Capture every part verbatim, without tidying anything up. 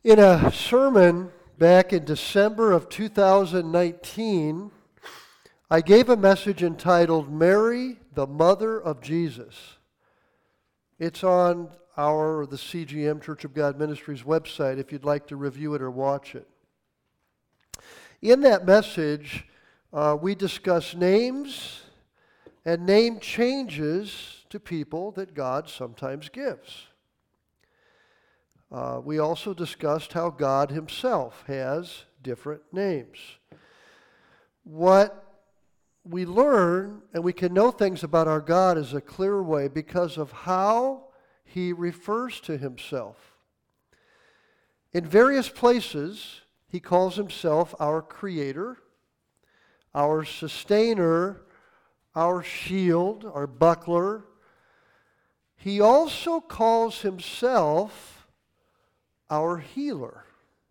In a sermon back in December of two thousand nineteen, I gave a message entitled, Mary, the Mother of Jesus. It's on our, the C G M, Church of God Ministries website if you'd like to review it or watch it. In that message, uh, we discuss names and name changes to people that God sometimes gives. Uh, we also discussed how God himself has different names. What we learn, and we can know things about our God is a clear way because of how he refers to himself. In various places, he calls himself our creator, our sustainer, our shield, our buckler. He also calls himself our healer.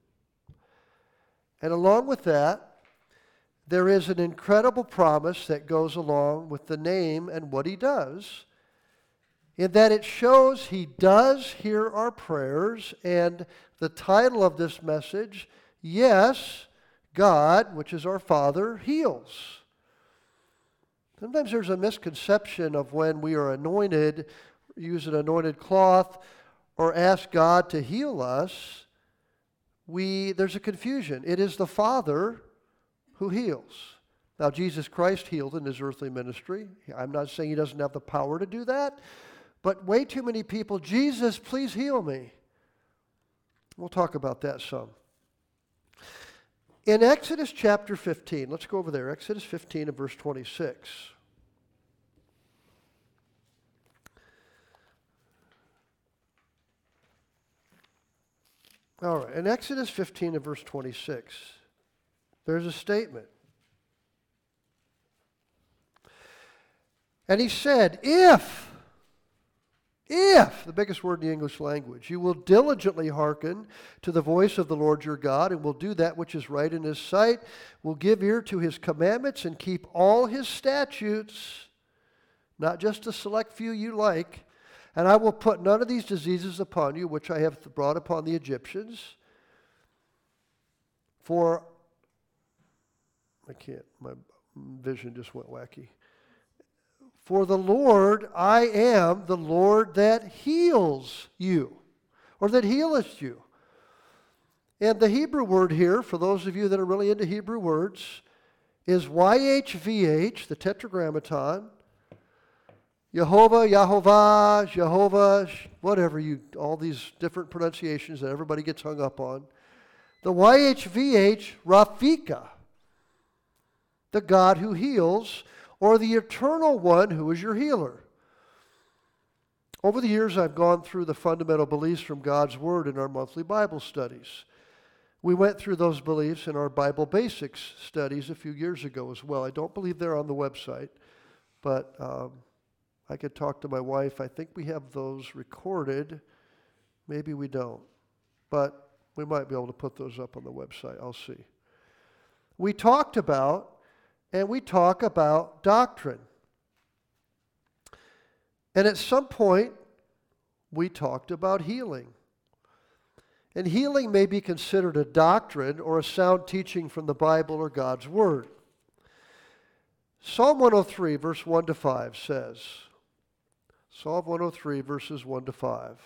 And along with that, there is an incredible promise that goes along with the name and what he does, in that it shows he does hear our prayers, and the title of this message, Yes, God, which is our Father, heals. Sometimes there's a misconception of when we are anointed, use an anointed cloth, or ask God to heal us, we there's a confusion. It is the Father who heals. Now, Jesus Christ healed in his earthly ministry. I'm not saying he doesn't have the power to do that, but way too many people, Jesus, please heal me. We'll talk about that some. In Exodus chapter fifteen, let's go over there, Exodus fifteen and verse twenty-six. All right, in Exodus fifteen and verse twenty-six, there's a statement. And he said, if, if, the biggest word in the English language, you will diligently hearken to the voice of the Lord your God, and will do that which is right in his sight, will give ear to his commandments, and keep all his statutes, not just a select few you like, and I will put none of these diseases upon you, which I have brought upon the Egyptians. For, I can't, my vision just went wacky. For the Lord, I am the Lord that heals you, or that healeth you. And the Hebrew word here, for those of you that are really into Hebrew words, is Y H V H, the tetragrammaton, Jehovah, Yahovah, Jehovah, whatever you, all these different pronunciations that everybody gets hung up on. The Y H V H, Rafika, the God who heals, or the eternal one who is your healer. Over the years, I've gone through the fundamental beliefs from God's Word in our monthly Bible studies. We went through those beliefs in our Bible Basics studies a few years ago as well. I don't believe they're on the website, but um, I could talk to my wife. I think we have those recorded. Maybe we don't. But we might be able to put those up on the website. I'll see. We talked about, and we talk about doctrine. And at some point, we talked about healing. And healing may be considered a doctrine or a sound teaching from the Bible or God's Word. Psalm one oh three, verse one to five says, Psalm one oh three, verses one to five.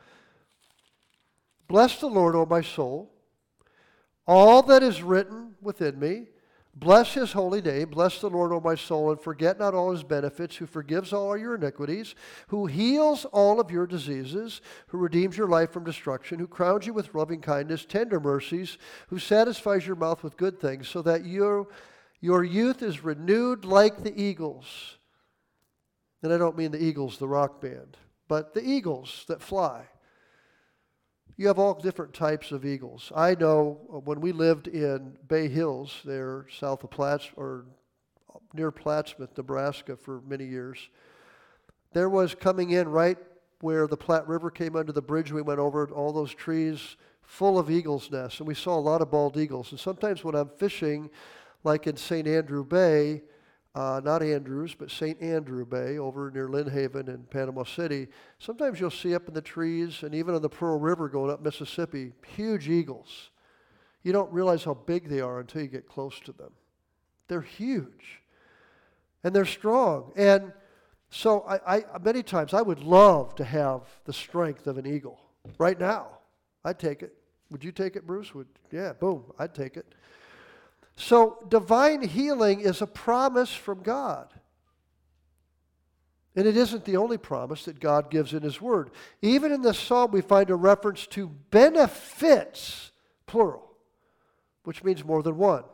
Bless the Lord, O my soul, all that is written within me. Bless his holy name. Bless the Lord, O my soul, and forget not all his benefits, who forgives all your iniquities, who heals all of your diseases, who redeems your life from destruction, who crowns you with loving kindness, tender mercies, who satisfies your mouth with good things, so that your, your youth is renewed like the eagles. And I don't mean the Eagles, the rock band, but the eagles that fly. You have all different types of eagles. I know when we lived in Bay Hills, there south of Platts, or near Plattsmouth, Nebraska, for many years, there was coming in right where the Platte River came under the bridge we went over, all those trees full of eagles' nests, and we saw a lot of bald eagles. And sometimes when I'm fishing, like in Saint Andrew Bay, uh, not Andrews, but Saint Andrew Bay over near Lynn Haven in Panama City, sometimes you'll see up in the trees and even on the Pearl River going up Mississippi, huge eagles. You don't realize how big they are until you get close to them. They're huge. And they're strong. And so I, I many times I would love to have the strength of an eagle right now. I'd take it. Would you take it, Bruce? Would, yeah, boom, I'd take it. So divine healing is a promise from God. And it isn't the only promise that God gives in His Word. Even in this psalm we find a reference to benefits, plural, which means more than one.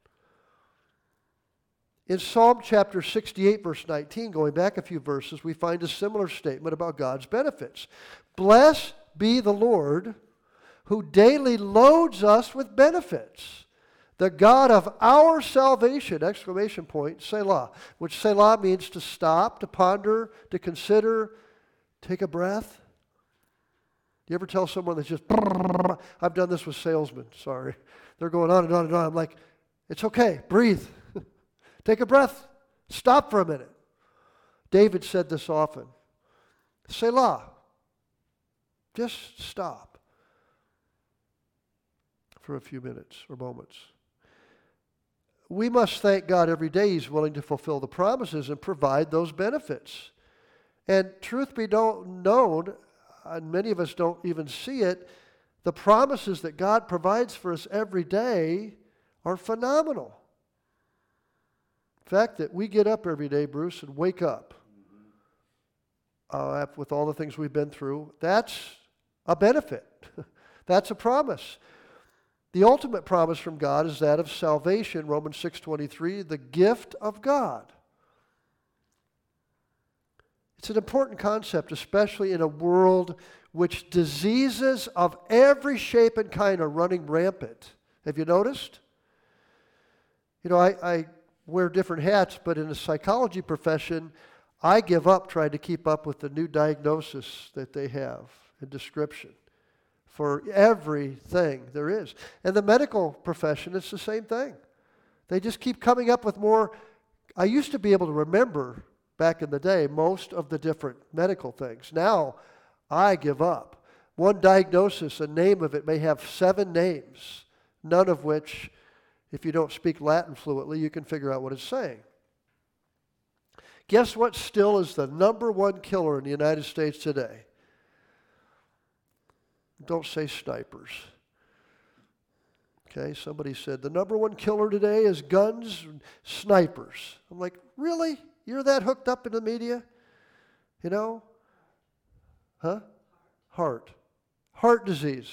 In Psalm chapter sixty-eight, verse nineteen, going back a few verses, we find a similar statement about God's benefits. Blessed be the Lord, who daily loads us with benefits. The God of our salvation, exclamation point, Selah, which Selah means to stop, to ponder, to consider, take a breath. You ever tell someone that's just, I've done this with salesmen, sorry. They're going on and on and on. I'm like, it's okay, breathe. Take a breath. Stop for a minute. David said this often. Selah. Just stop for a few minutes or moments. We must thank God every day He's willing to fulfill the promises and provide those benefits. And truth be known, and many of us don't even see it, the promises that God provides for us every day are phenomenal. The fact that we get up every day, Bruce, and wake up uh, with all the things we've been through, that's a benefit. That's a promise. The ultimate promise from God is that of salvation, Romans six twenty-three, the gift of God. It's an important concept, especially in a world which diseases of every shape and kind are running rampant. Have you noticed? You know, I, I wear different hats, but in the psychology profession, I give up trying to keep up with the new diagnosis that they have and description for everything there is. And the medical profession, it's the same thing. They just keep coming up with more. I used to be able to remember back in the day most of the different medical things. Now, I give up. One diagnosis, a name of it may have seven names, none of which, if you don't speak Latin fluently, you can figure out what it's saying. Guess what still is the number one killer in the United States today? Don't say snipers. Okay, somebody said the number one killer today is guns and snipers. I'm like, really? You're that hooked up in the media? You know? Huh? Heart. Heart disease.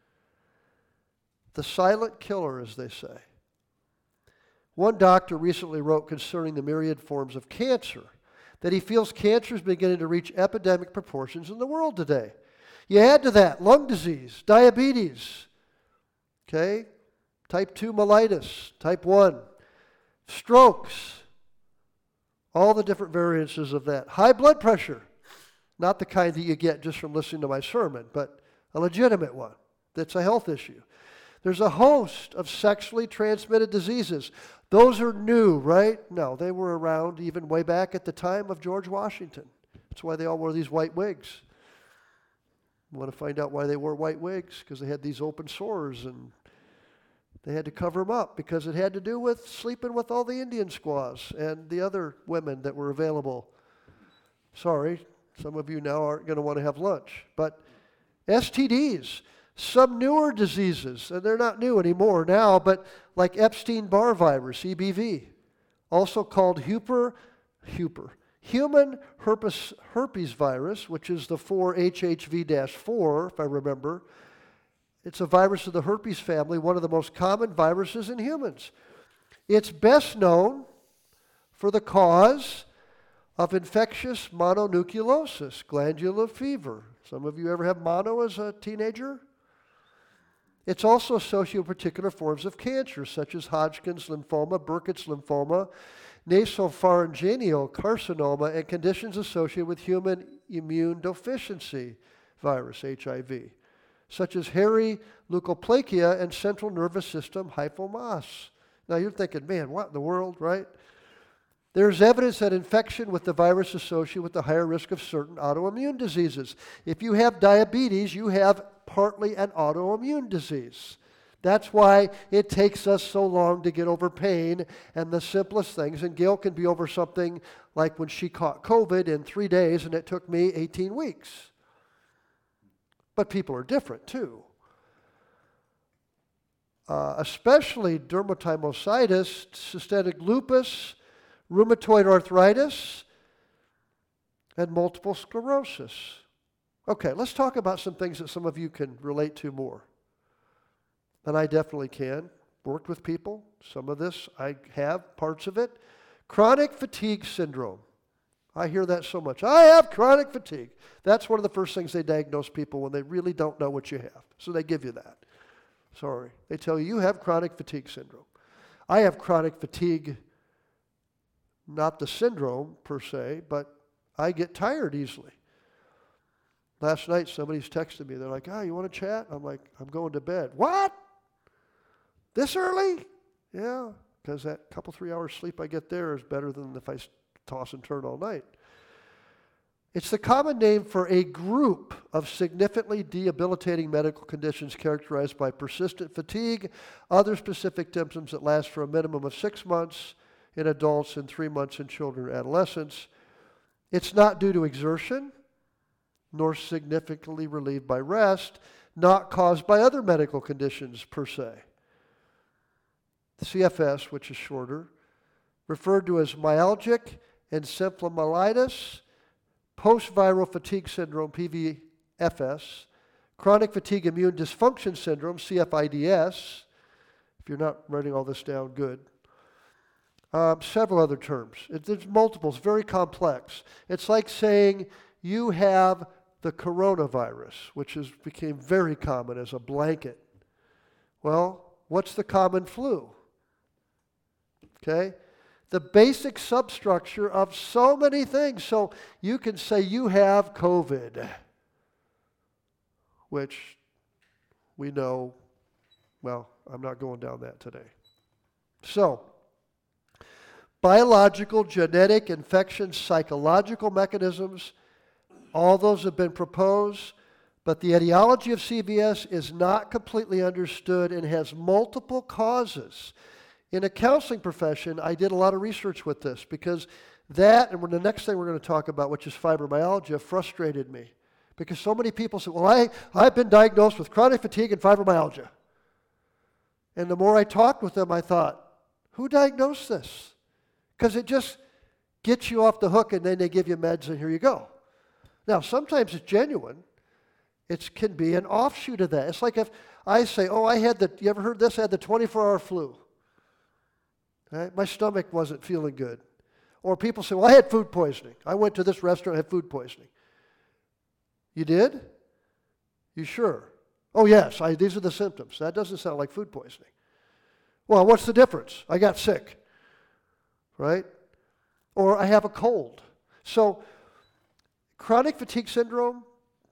The silent killer, as they say. One doctor recently wrote concerning the myriad forms of cancer that he feels cancer is beginning to reach epidemic proportions in the world today. You add to that lung disease, diabetes, okay, type two mellitus, type one, strokes, all the different variances of that. High blood pressure, not the kind that you get just from listening to my sermon, but a legitimate one that's a health issue. There's a host of sexually transmitted diseases. Those are new, right? No, they were around even way back at the time of George Washington. That's why they all wore these white wigs. You want to find out why they wore white wigs? Because they had these open sores and they had to cover them up because it had to do with sleeping with all the Indian squaws and the other women that were available. Sorry, some of you now aren't going to want to have lunch. But S T Ds, some newer diseases, and they're not new anymore now, but like Epstein-Barr virus, E B V, also called Huper, Huper, human herpes, herpes virus, which is the four H H V four, if I remember. It's a virus of the herpes family, one of the most common viruses in humans. It's best known for the cause of infectious mononucleosis, glandular fever. Some of you ever have mono as a teenager? It's also associated with particular forms of cancer, such as Hodgkin's lymphoma, Burkitt's lymphoma, nasopharyngeal carcinoma, and conditions associated with human immune deficiency virus, H I V, such as hairy leukoplakia and central nervous system hypomas. Now you're thinking, man, what in the world, right? There's evidence that infection with the virus is associated with the higher risk of certain autoimmune diseases. If you have diabetes, you have partly an autoimmune disease. That's why it takes us so long to get over pain and the simplest things. And Gail can be over something like when she caught COVID in three days, and it took me eighteen weeks. But people are different, too. Uh, especially dermatomyositis, systemic lupus, rheumatoid arthritis, and multiple sclerosis. Okay, let's talk about some things that some of you can relate to more. And I definitely can. Worked with people. Some of this, I have parts of it. Chronic fatigue syndrome. I hear that so much. I have chronic fatigue. That's one of the first things they diagnose people when they really don't know what you have. So they give you that. Sorry. They tell you, you have chronic fatigue syndrome. I have chronic fatigue, not the syndrome per se, but I get tired easily. Last night, somebody's texted me. They're like, oh, you want to chat? I'm like, I'm going to bed. What? This early? Yeah, because that couple, three hours sleep I get there is better than if I toss and turn all night. It's the common name for a group of significantly debilitating medical conditions characterized by persistent fatigue, other specific symptoms that last for a minimum of six months in adults and three months in children and adolescents. It's not due to exertion, nor significantly relieved by rest, not caused by other medical conditions per se. C F S, which is shorter, referred to as myalgic encephalomyelitis, post-viral fatigue syndrome, P V F S, chronic fatigue immune dysfunction syndrome, C F I D S. If you're not writing all this down, good. Um, several other terms. It, there's multiples, very complex. It's like saying you have the coronavirus, which is, became very common as a blanket. Well, what's the common flu? Okay? The basic substructure of so many things. So you can say you have COVID, which we know, well, I'm not going down that today. So, biological, genetic, infection, psychological mechanisms, all those have been proposed, but the etiology of C V S is not completely understood and has multiple causes. In a counseling profession, I did a lot of research with this because that, and the next thing we're going to talk about, which is fibromyalgia, frustrated me. Because so many people say, well, I, I've been diagnosed with chronic fatigue and fibromyalgia. And the more I talked with them, I thought, who diagnosed this? Because it just gets you off the hook and then they give you meds and here you go. Now, sometimes it's genuine. It can be an offshoot of that. It's like if I say, oh, I had the, you ever heard this? I had the twenty-four hour flu. Right? My stomach wasn't feeling good. Or people say, well, I had food poisoning. I went to this restaurant and had food poisoning. You did? You sure? Oh, yes, I, these are the symptoms. That doesn't sound like food poisoning. Well, what's the difference? I got sick. Right? Or I have a cold. So, chronic fatigue syndrome,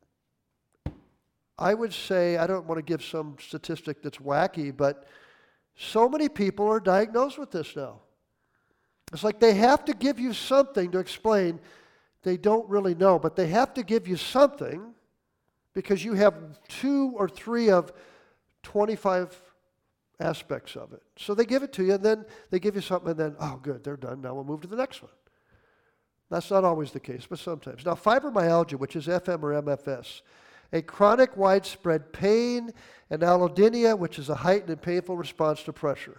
I would say, I don't want to give some statistic that's wacky, but so many people are diagnosed with this now. It's like they have to give you something to explain. They don't really know, but they have to give you something because you have two or three of twenty-five aspects of it. So they give it to you, and then they give you something, and then, oh, good, they're done. Now we'll move to the next one. That's not always the case, but sometimes. Now, fibromyalgia, which is F M or M F S, a chronic widespread pain, and allodynia, which is a heightened and painful response to pressure.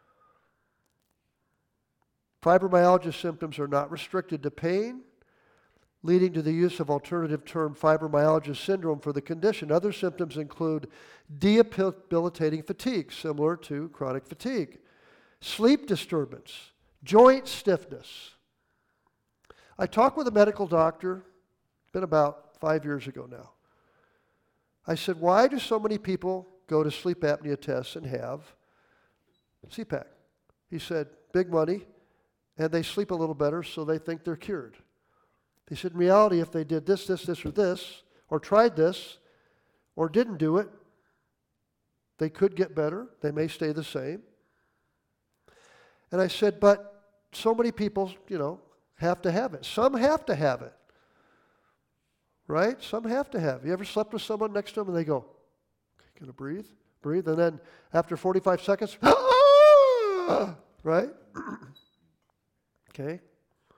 Fibromyalgia symptoms are not restricted to pain, leading to the use of alternative term fibromyalgia syndrome for the condition. Other symptoms include debilitating fatigue, similar to chronic fatigue, sleep disturbance, joint stiffness. I talked with a medical doctor, been about five years ago now. I said, why do so many people go to sleep apnea tests and have C PAP? He said, big money, and they sleep a little better, so they think they're cured. He said, in reality, if they did this, this, this, or this, or tried this, or didn't do it, they could get better. They may stay the same. And I said, but so many people, you know, have to have it. Some have to have it. Right? Some have to have it. You ever slept with someone next to them and they go, okay, gonna breathe? Breathe. And then after forty-five seconds, right? Okay.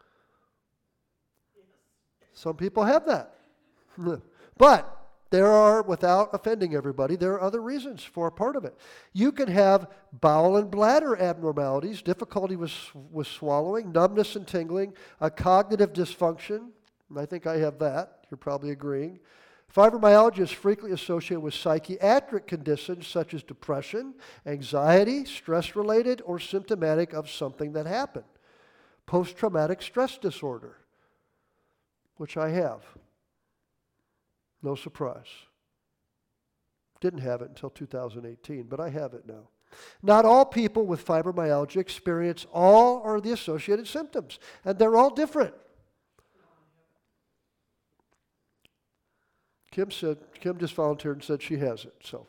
Some people have that. But there are, without offending everybody, there are other reasons for a part of it. You can have bowel and bladder abnormalities, difficulty with, with swallowing, numbness and tingling, a cognitive dysfunction, and I think I have that. You're probably agreeing. Fibromyalgia is frequently associated with psychiatric conditions such as depression, anxiety, stress-related, or symptomatic of something that happened. Post-traumatic stress disorder, which I have. No surprise. Didn't have it until two thousand eighteen, but I have it now. Not all people with fibromyalgia experience all or the associated symptoms, and they're all different. Kim said, Kim just volunteered and said she has it. So,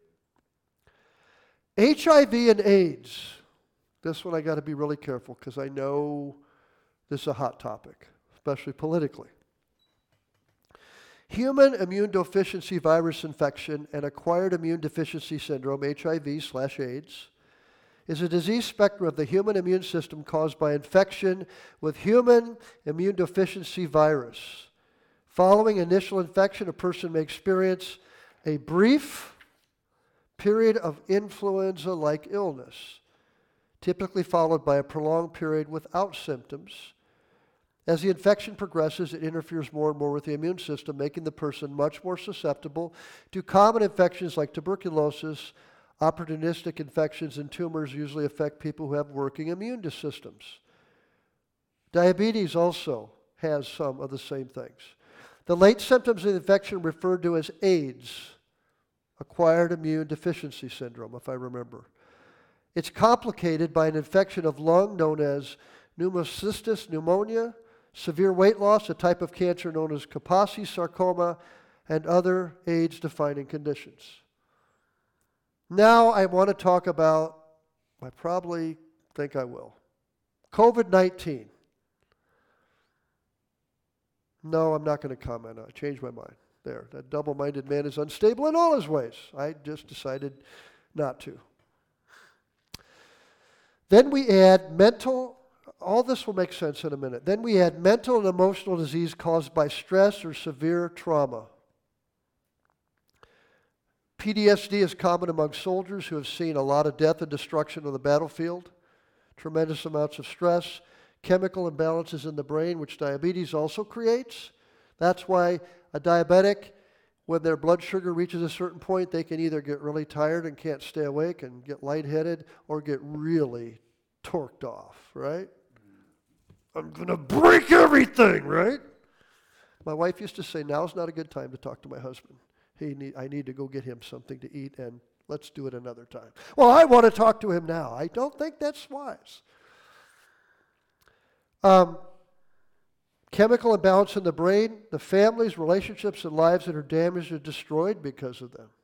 H I V and AIDS. This one I got to be really careful because I know this is a hot topic, especially politically. Human immune deficiency virus infection and acquired immune deficiency syndrome, H I V slash AIDS, is a disease spectrum of the human immune system caused by infection with human immune deficiency virus. Following initial infection, a person may experience a brief period of influenza-like illness, typically followed by a prolonged period without symptoms. As the infection progresses, it interferes more and more with the immune system, making the person much more susceptible to common infections like tuberculosis. Opportunistic infections and tumors usually affect people who have working immune systems. Diabetes also has some of the same things. The late symptoms of the infection are referred to as AIDS, acquired immune deficiency syndrome, if I remember. It's complicated by an infection of lung known as pneumocystis pneumonia, severe weight loss, a type of cancer known as Kaposi sarcoma, and other AIDS-defining conditions. Now I want to talk about, I probably think I will, COVID nineteen. No, I'm not going to comment on it. I changed my mind. There, that double-minded man is unstable in all his ways. I just decided not to. Then we add mental, all this will make sense in a minute. Then we add mental and emotional disease caused by stress or severe trauma. P T S D is common among soldiers who have seen a lot of death and destruction on the battlefield, tremendous amounts of stress, chemical imbalances in the brain, which diabetes also creates. That's why a diabetic, when their blood sugar reaches a certain point, they can either get really tired and can't stay awake and get lightheaded, or get really torqued off, right? I'm going to break everything, right? My wife used to say, now's not a good time to talk to my husband. He need, I need to go get him something to eat, and let's do it another time. Well, I want to talk to him now. I don't think that's wise. Um, chemical imbalance in the brain, the families, relationships, and lives that are damaged or destroyed because of them.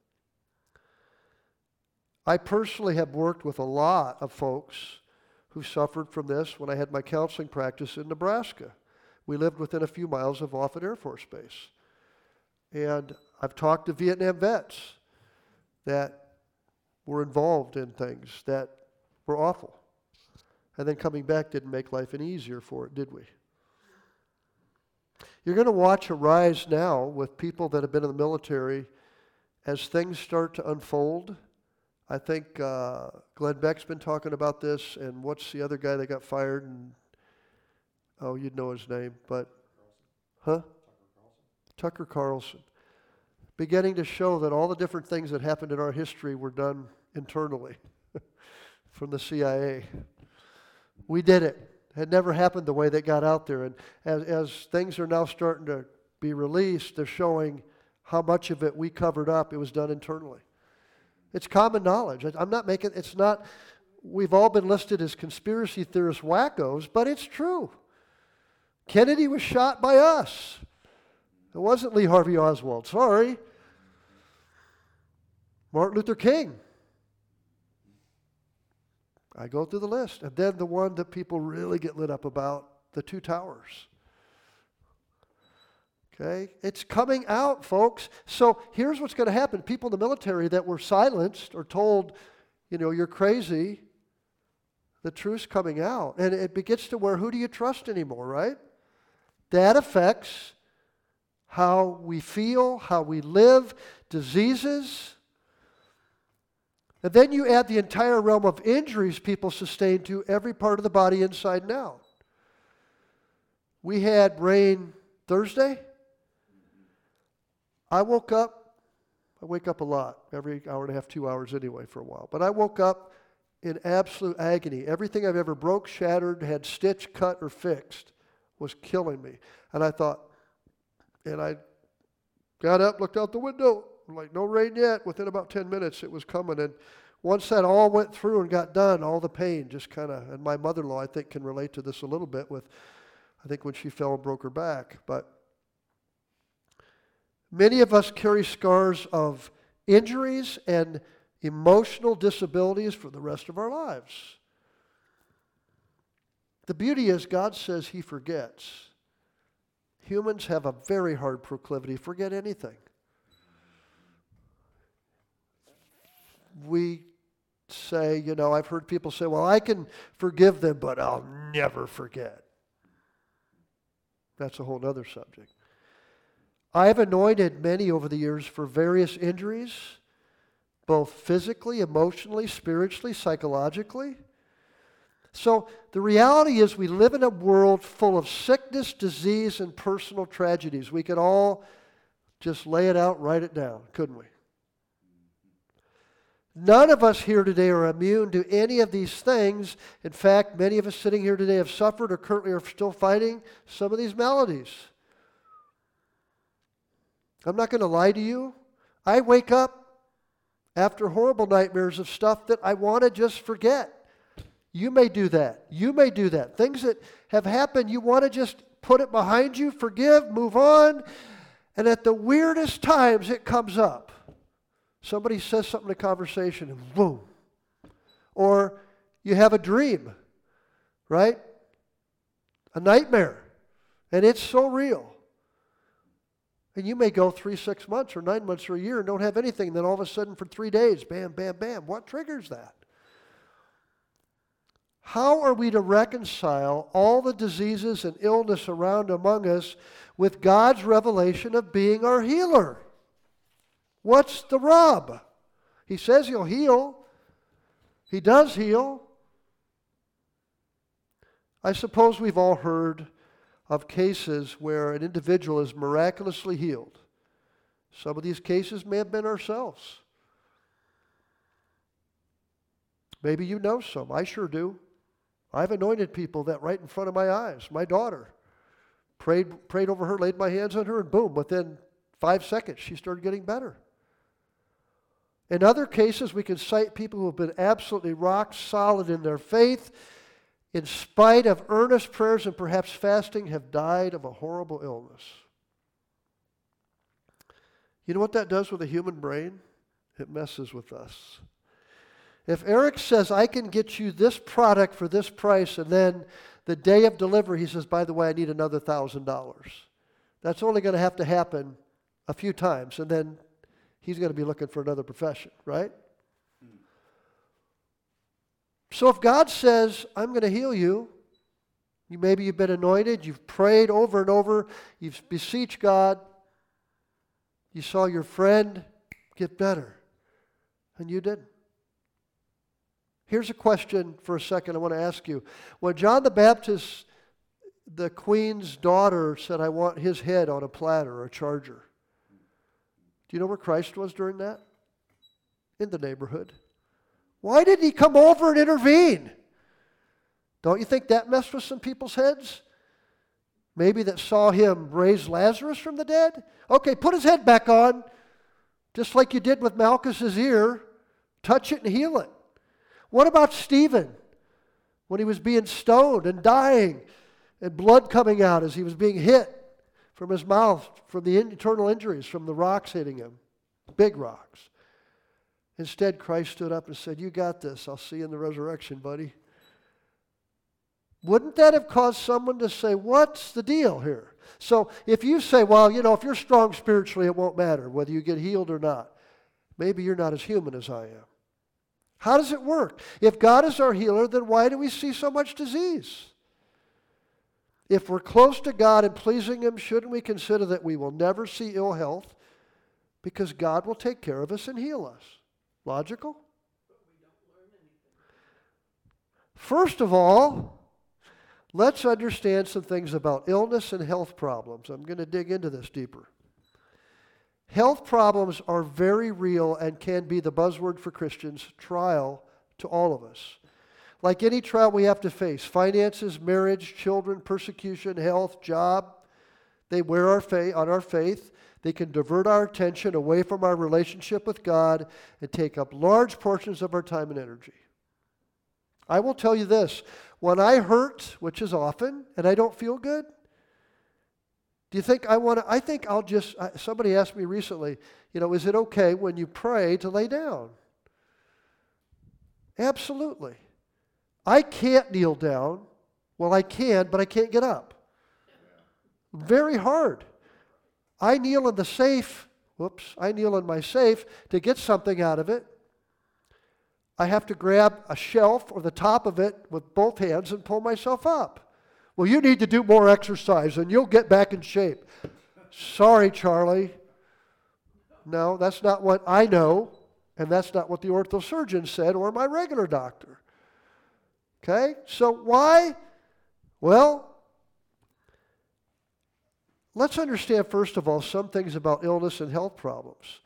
I personally have worked with a lot of folks who suffered from this when I had my counseling practice in Nebraska. We lived within a few miles of Offutt Air Force Base. And I've talked to Vietnam vets that were involved in things that were awful. And then coming back didn't make life any easier for it, did we? You're going to watch a rise now with people that have been in the military as things start to unfold. I think uh, Glenn Beck's been talking about this, and what's the other guy that got fired? And oh, you'd know his name, but, huh? Tucker Carlson. Beginning to show that all the different things that happened in our history were done internally from the C I A. We did it. It had never happened the way they got out there. And as, as things are now starting to be released, they're showing how much of it we covered up. It was done internally. It's common knowledge. I'm not making, it's not, we've all been listed as conspiracy theorist wackos, but it's true. Kennedy was shot by us. It wasn't Lee Harvey Oswald, sorry. Martin Luther King. I go through the list. And then the one that people really get lit up about, the two towers. Okay? It's coming out, folks. So here's what's going to happen. People in the military that were silenced or told, you know, you're crazy, the truth's coming out. And it begins to where, who do you trust anymore, right? That affects how we feel, how we live, diseases. And then you add the entire realm of injuries people sustain to every part of the body inside and out. We had rain Thursday. I woke up, I wake up a lot, every hour and a half, two hours anyway for a while. But I woke up in absolute agony. Everything I've ever broke, shattered, had stitched, cut, or fixed was killing me. And I thought, and I got up, looked out the window, like, no rain yet. Within about ten minutes, it was coming. And once that all went through and got done, all the pain just kind of, and my mother-in-law, I think, can relate to this a little bit with, I think, when she fell and broke her back. But many of us carry scars of injuries and emotional disabilities for the rest of our lives. The beauty is God says He forgets. Humans have a very hard proclivity to forget anything. We say, you know, I've heard people say, well, I can forgive them, but I'll never forget. That's a whole other subject. I've anointed many over the years for various injuries, both physically, emotionally, spiritually, psychologically. So the reality is we live in a world full of sickness, disease, and personal tragedies. We could all just lay it out, write it down, couldn't we? None of us here today are immune to any of these things. In fact, many of us sitting here today have suffered or currently are still fighting some of these maladies. I'm not going to lie to you. I wake up after horrible nightmares of stuff that I want to just forget. You may do that. You may do that. Things that have happened, you want to just put it behind you, forgive, move on. And at the weirdest times, it comes up. Somebody says something in a conversation and boom. Or you have a dream, right? A nightmare. And it's so real. And you may go three, six months or nine months or a year and don't have anything. Then all of a sudden for three days, bam, bam, bam. What triggers that? How are we to reconcile all the diseases and illness around among us with God's revelation of being our healer? What's the rub? He says He'll heal. He does heal. I suppose we've all heard of cases where an individual is miraculously healed. Some of these cases may have been ourselves. Maybe you know some. I sure do. I've anointed people that right in front of my eyes. My daughter. Prayed, prayed over her, laid my hands on her, and boom, within five seconds she started getting better. In other cases, we can cite people who have been absolutely rock solid in their faith, in spite of earnest prayers and perhaps fasting, have died of a horrible illness. You know what that does with a human brain? It messes with us. If Eric says, I can get you this product for this price, and then the day of delivery he says, by the way, I need another one thousand dollars. That's only going to have to happen a few times, and then he's going to be looking for another profession, right? So if God says, I'm going to heal you, you maybe you've been anointed, you've prayed over and over, you've beseeched God, you saw your friend get better, and you didn't. Here's a question for a second I want to ask you. When John the Baptist, the queen's daughter, said, I want his head on a platter or a charger, do you know where Christ was during that? In the neighborhood. Why didn't He come over and intervene? Don't you think that messed with some people's heads? Maybe that saw Him raise Lazarus from the dead? Okay, put his head back on, just like you did with Malchus's ear. Touch it and heal it. What about Stephen when he was being stoned and dying and blood coming out as he was being hit from his mouth, from the internal injuries, from the rocks hitting him, big rocks? Instead, Christ stood up and said, you got this. I'll see you in the resurrection, buddy. Wouldn't that have caused someone to say, what's the deal here? So if you say, well, you know, if you're strong spiritually, it won't matter whether you get healed or not. Maybe you're not as human as I am. How does it work? If God is our healer, then why do we see so much disease? If we're close to God and pleasing Him, shouldn't we consider that we will never see ill health because God will take care of us and heal us? Logical? First of all, let's understand some things about illness and health problems. I'm going to dig into this deeper. Health problems are very real and can be the buzzword for Christians, trial to all of us. Like any trial we have to face, finances, marriage, children, persecution, health, job, they wear our faith, on our faith. They can divert our attention away from our relationship with God and take up large portions of our time and energy. I will tell you this, when I hurt, which is often, and I don't feel good, do you think I want to, I think I'll just, somebody asked me recently, you know, is it okay when you pray to lay down? Absolutely. I can't kneel down. Well, I can, but I can't get up. Very hard. I kneel in the safe, whoops, I kneel in my safe to get something out of it. I have to grab a shelf or the top of it with both hands and pull myself up. Well, you need to do more exercise and you'll get back in shape. Sorry, Charlie. No, that's not what I know, and that's not what the orthosurgeon said or my regular doctor. Okay? So why? Well, let's understand, first of all, some things about illness and health problems.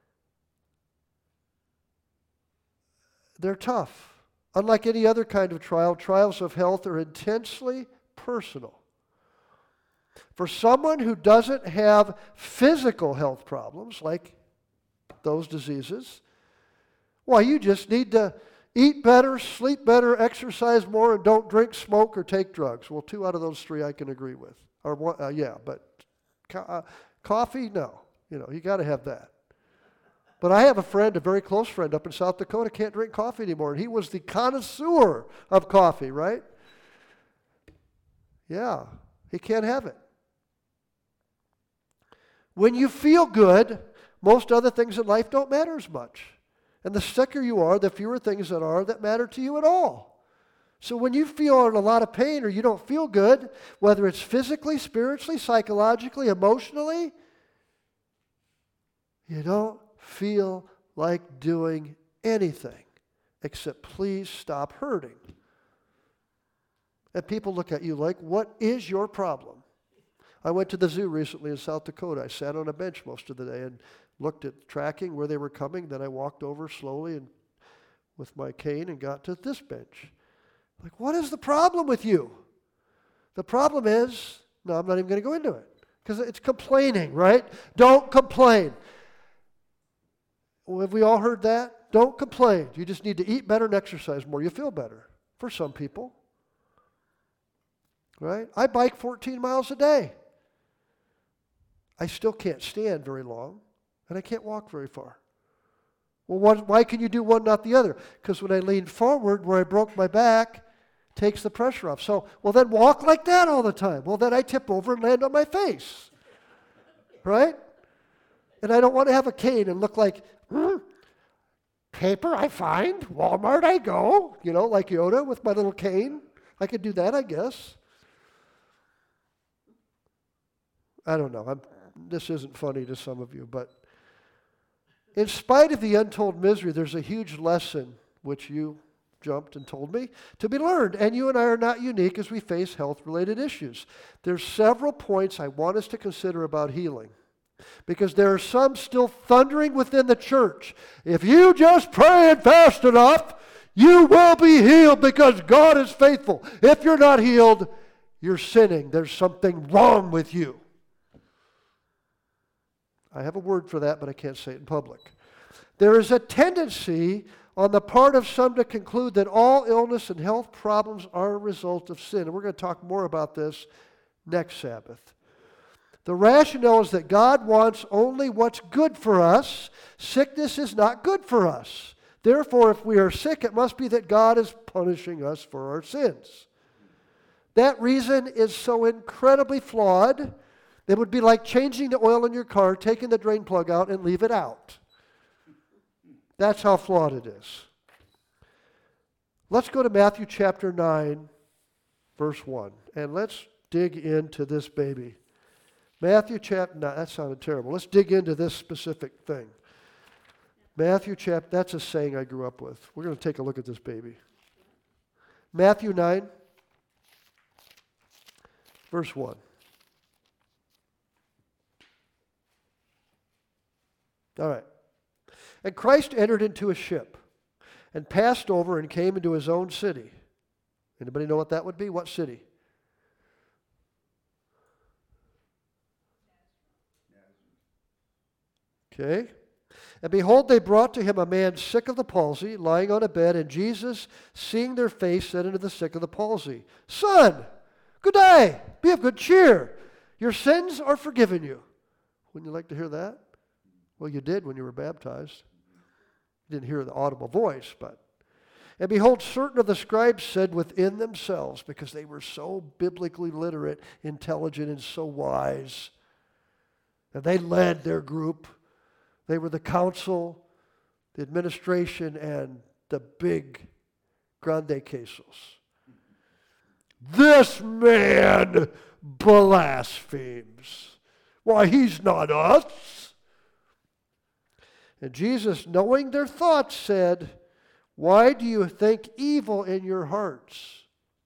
They're tough. Unlike any other kind of trial, trials of health are intensely personal. For someone who doesn't have physical health problems, like those diseases, well, you just need to eat better, sleep better, exercise more, and don't drink, smoke, or take drugs. Well, two out of those three I can agree with. Or one, uh, yeah, but co- uh, coffee, no. You know, you got to have that. But I have a friend, a very close friend up in South Dakota, can't drink coffee anymore. And he was the connoisseur of coffee, right? Yeah, he can't have it. When you feel good, most other things in life don't matter as much. And the sicker you are, the fewer things that are that matter to you at all. So when you feel in a lot of pain or you don't feel good, whether it's physically, spiritually, psychologically, emotionally, you don't feel like doing anything except please stop hurting. And people look at you like, what is your problem? I went to the zoo recently in South Dakota. I sat on a bench most of the day and looked at tracking where they were coming. Then I walked over slowly and with my cane and got to this bench. Like, what is the problem with you? The problem is, no, I'm not even going to go into it because it's complaining, right? Don't complain. Well, have we all heard that? Don't complain. You just need to eat better and exercise more. You feel better for some people. Right? I bike fourteen miles a day. I still can't stand very long, and I can't walk very far. Well, what, why can you do one, not the other? Because when I leaned forward, where I broke my back, takes the pressure off. So, well, then walk like that all the time. Well, then I tip over and land on my face. Right? And I don't want to have a cane and look like, hmm, paper I find, Walmart I go, you know, like Yoda with my little cane. I could do that, I guess. I don't know. I'm, this isn't funny to some of you, but in spite of the untold misery, there's a huge lesson which you jumped and told me to be learned. And you and I are not unique as we face health-related issues. There's several points I want us to consider about healing, because there are some still thundering within the church. If you just pray and fast enough, you will be healed because God is faithful. If you're not healed, you're sinning. There's something wrong with you. I have a word for that, but I can't say it in public. There is a tendency on the part of some to conclude that all illness and health problems are a result of sin. And we're going to talk more about this next Sabbath. The rationale is that God wants only what's good for us. Sickness is not good for us. Therefore, if we are sick, it must be that God is punishing us for our sins. That reason is so incredibly flawed. It would be like changing the oil in your car, taking the drain plug out, and leave it out. That's how flawed it is. Let's go to Matthew chapter nine, verse one, and let's dig into this baby. Matthew chapter nine, that sounded terrible. Let's dig into this specific thing. Matthew chapter, that's a saying I grew up with. We're going to take a look at this baby. Matthew nine, verse one. All right. And Christ entered into a ship and passed over and came into his own city. Anybody know what that would be? What city? Okay. And behold, they brought to him a man sick of the palsy, lying on a bed, and Jesus, seeing their face, said unto the sick of the palsy, Son, good day, be of good cheer. Your sins are forgiven you. Wouldn't you like to hear that? Well, you did when you were baptized. You didn't hear the audible voice, but. And behold, certain of the scribes said within themselves, because they were so biblically literate, intelligent, and so wise, and they led their group. They were the council, the administration, and the big grande quesos. This man blasphemes. Why, he's not us. And Jesus, knowing their thoughts, said, Why do you think evil in your hearts?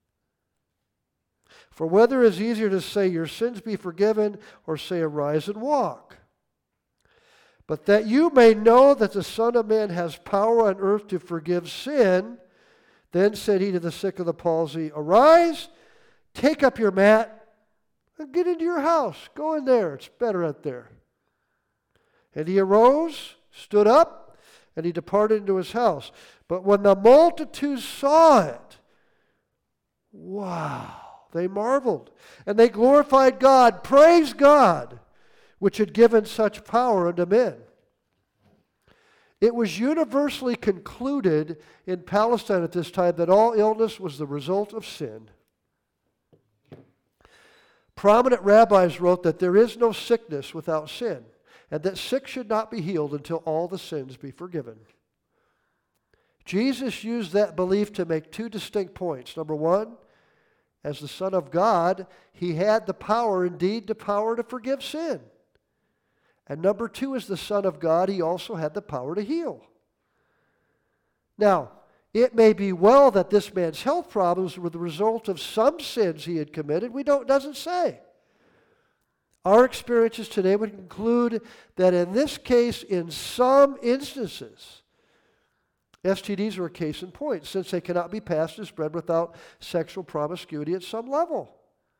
For whether it is easier to say, Your sins be forgiven, or say, Arise and walk. But that you may know that the Son of Man has power on earth to forgive sin, then said he to the sick of the palsy, Arise, take up your mat, and get into your house. Go in there. It's better out there. And he arose, stood up, and he departed into his house. But when the multitudes saw it, wow, they marveled. And they glorified God, praised God, which had given such power unto men. It was universally concluded in Palestine at this time that all illness was the result of sin. Prominent rabbis wrote that there is no sickness without sin, and that sick should not be healed until all the sins be forgiven. Jesus used that belief to make two distinct points. Number one, as the Son of God, he had the power, indeed the power to forgive sin. And number two, as the Son of God, he also had the power to heal. Now, it may be well that this man's health problems were the result of some sins he had committed. We don't, it doesn't say. Our experiences today would conclude that in this case, in some instances, S T Ds are a case in point, since they cannot be passed and spread without sexual promiscuity at some level.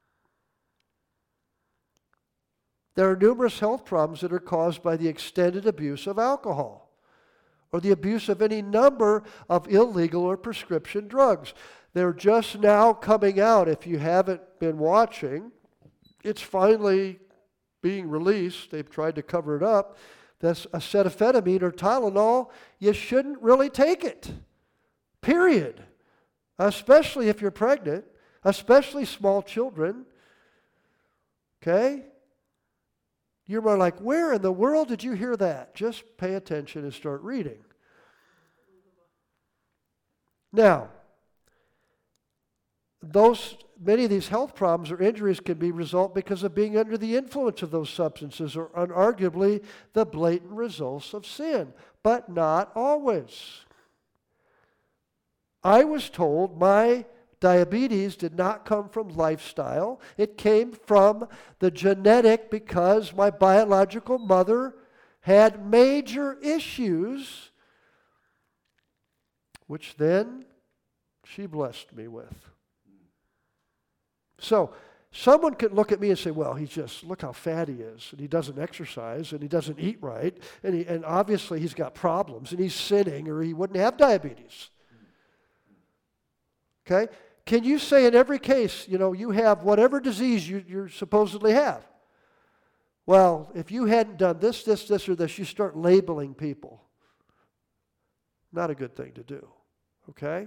There are numerous health problems that are caused by the extended abuse of alcohol or the abuse of any number of illegal or prescription drugs. They're just now coming out. If you haven't been watching, it's finally being released. They've tried to cover it up. That's acetaminophen or Tylenol. You shouldn't really take it, period. Especially if you're pregnant, especially small children. Okay? You're more like, where in the world did you hear that? Just pay attention and start reading. Now, those many of these health problems or injuries can be result because of being under the influence of those substances or unarguably the blatant results of sin, but not always. I was told my diabetes did not come from lifestyle. It came from the genetic because my biological mother had major issues, which then she blessed me with. So, someone could look at me and say, well, he's just, look how fat he is, and he doesn't exercise, and he doesn't eat right, and, he, and obviously he's got problems, and he's sinning, or he wouldn't have diabetes. Okay? Can you say in every case, you know, you have whatever disease you, you supposedly have? Well, if you hadn't done this, this, this, or this, you start labeling people. Not a good thing to do. Okay?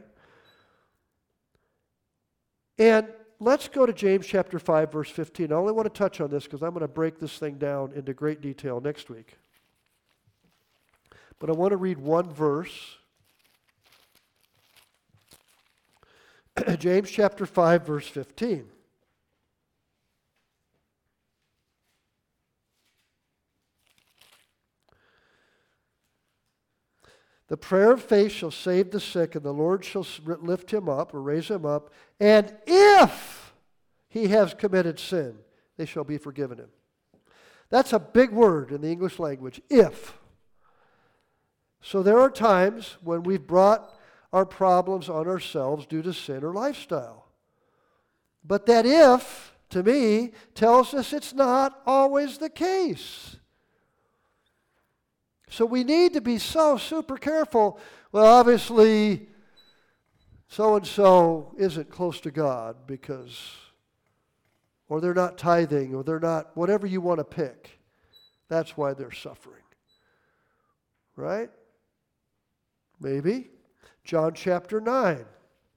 And let's go to James chapter five, verse fifteen. I only want to touch on this because I'm going to break this thing down into great detail next week. But I want to read one verse. James chapter five, verse fifteen. The prayer of faith shall save the sick, and the Lord shall lift him up or raise him up. And if he has committed sin, they shall be forgiven him. That's a big word in the English language, if. So there are times when we've brought our problems on ourselves due to sin or lifestyle. But that if, to me, tells us it's not always the case. So we need to be so super careful. Well, obviously, so-and-so isn't close to God because, or they're not tithing, or they're not, whatever you want to pick. That's why they're suffering. Right? Maybe. John chapter nine.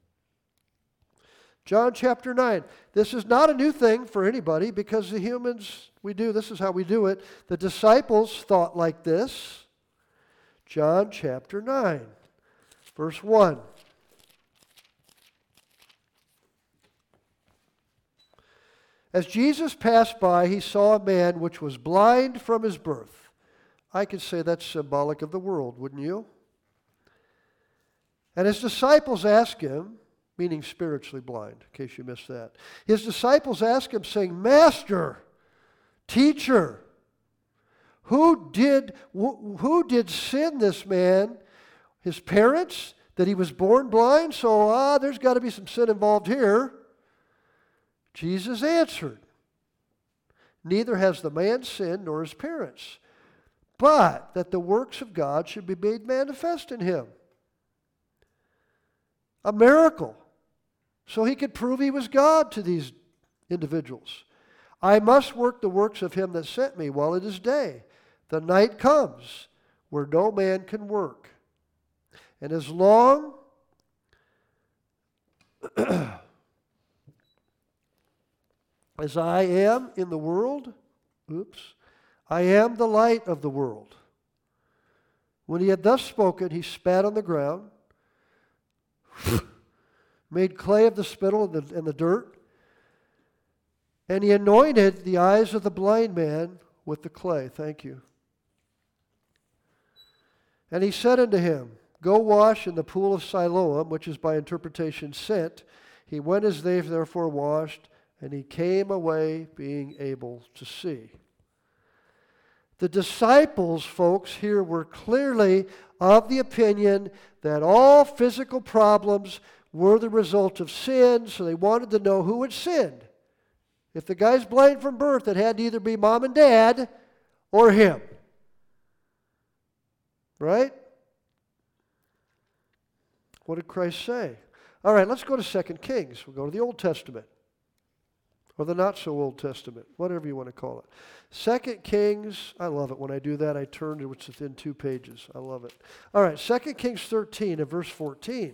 John chapter nine. This is not a new thing for anybody because the humans, we do, this is how we do it. The disciples thought like this. John chapter nine, verse one. As Jesus passed by, he saw a man which was blind from his birth. I could say that's symbolic of the world, wouldn't you? And his disciples asked him, meaning spiritually blind, in case you missed that. His disciples asked him, saying, Master, Teacher, who did, who did sin this man? His parents? That he was born blind? So, ah, there's got to be some sin involved here. Jesus answered, Neither has the man sinned nor his parents, but that the works of God should be made manifest in him. A miracle. So he could prove he was God to these individuals. I must work the works of him that sent me while it is day. The night comes where no man can work. And as long as I am in the world, oops, I am the light of the world. When he had thus spoken, he spat on the ground, made clay of the spittle and the, and the dirt, and he anointed the eyes of the blind man with the clay. Thank you. And he said unto him, Go wash in the pool of Siloam, which is by interpretation sent. He went as they therefore washed, and he came away being able to see. The disciples, folks, here were clearly of the opinion that all physical problems were the result of sin, so they wanted to know who had sinned. If the guy's blind from birth, it had to either be mom and dad or him. Right? What did Christ say? All right, let's go to Second Kings. We'll go to the Old Testament. Or the not-so-Old Testament, whatever you want to call it. Second Kings, I love it. When I do that, I turn to what's within two pages. I love it. All right, Second Kings thirteen and verse fourteen.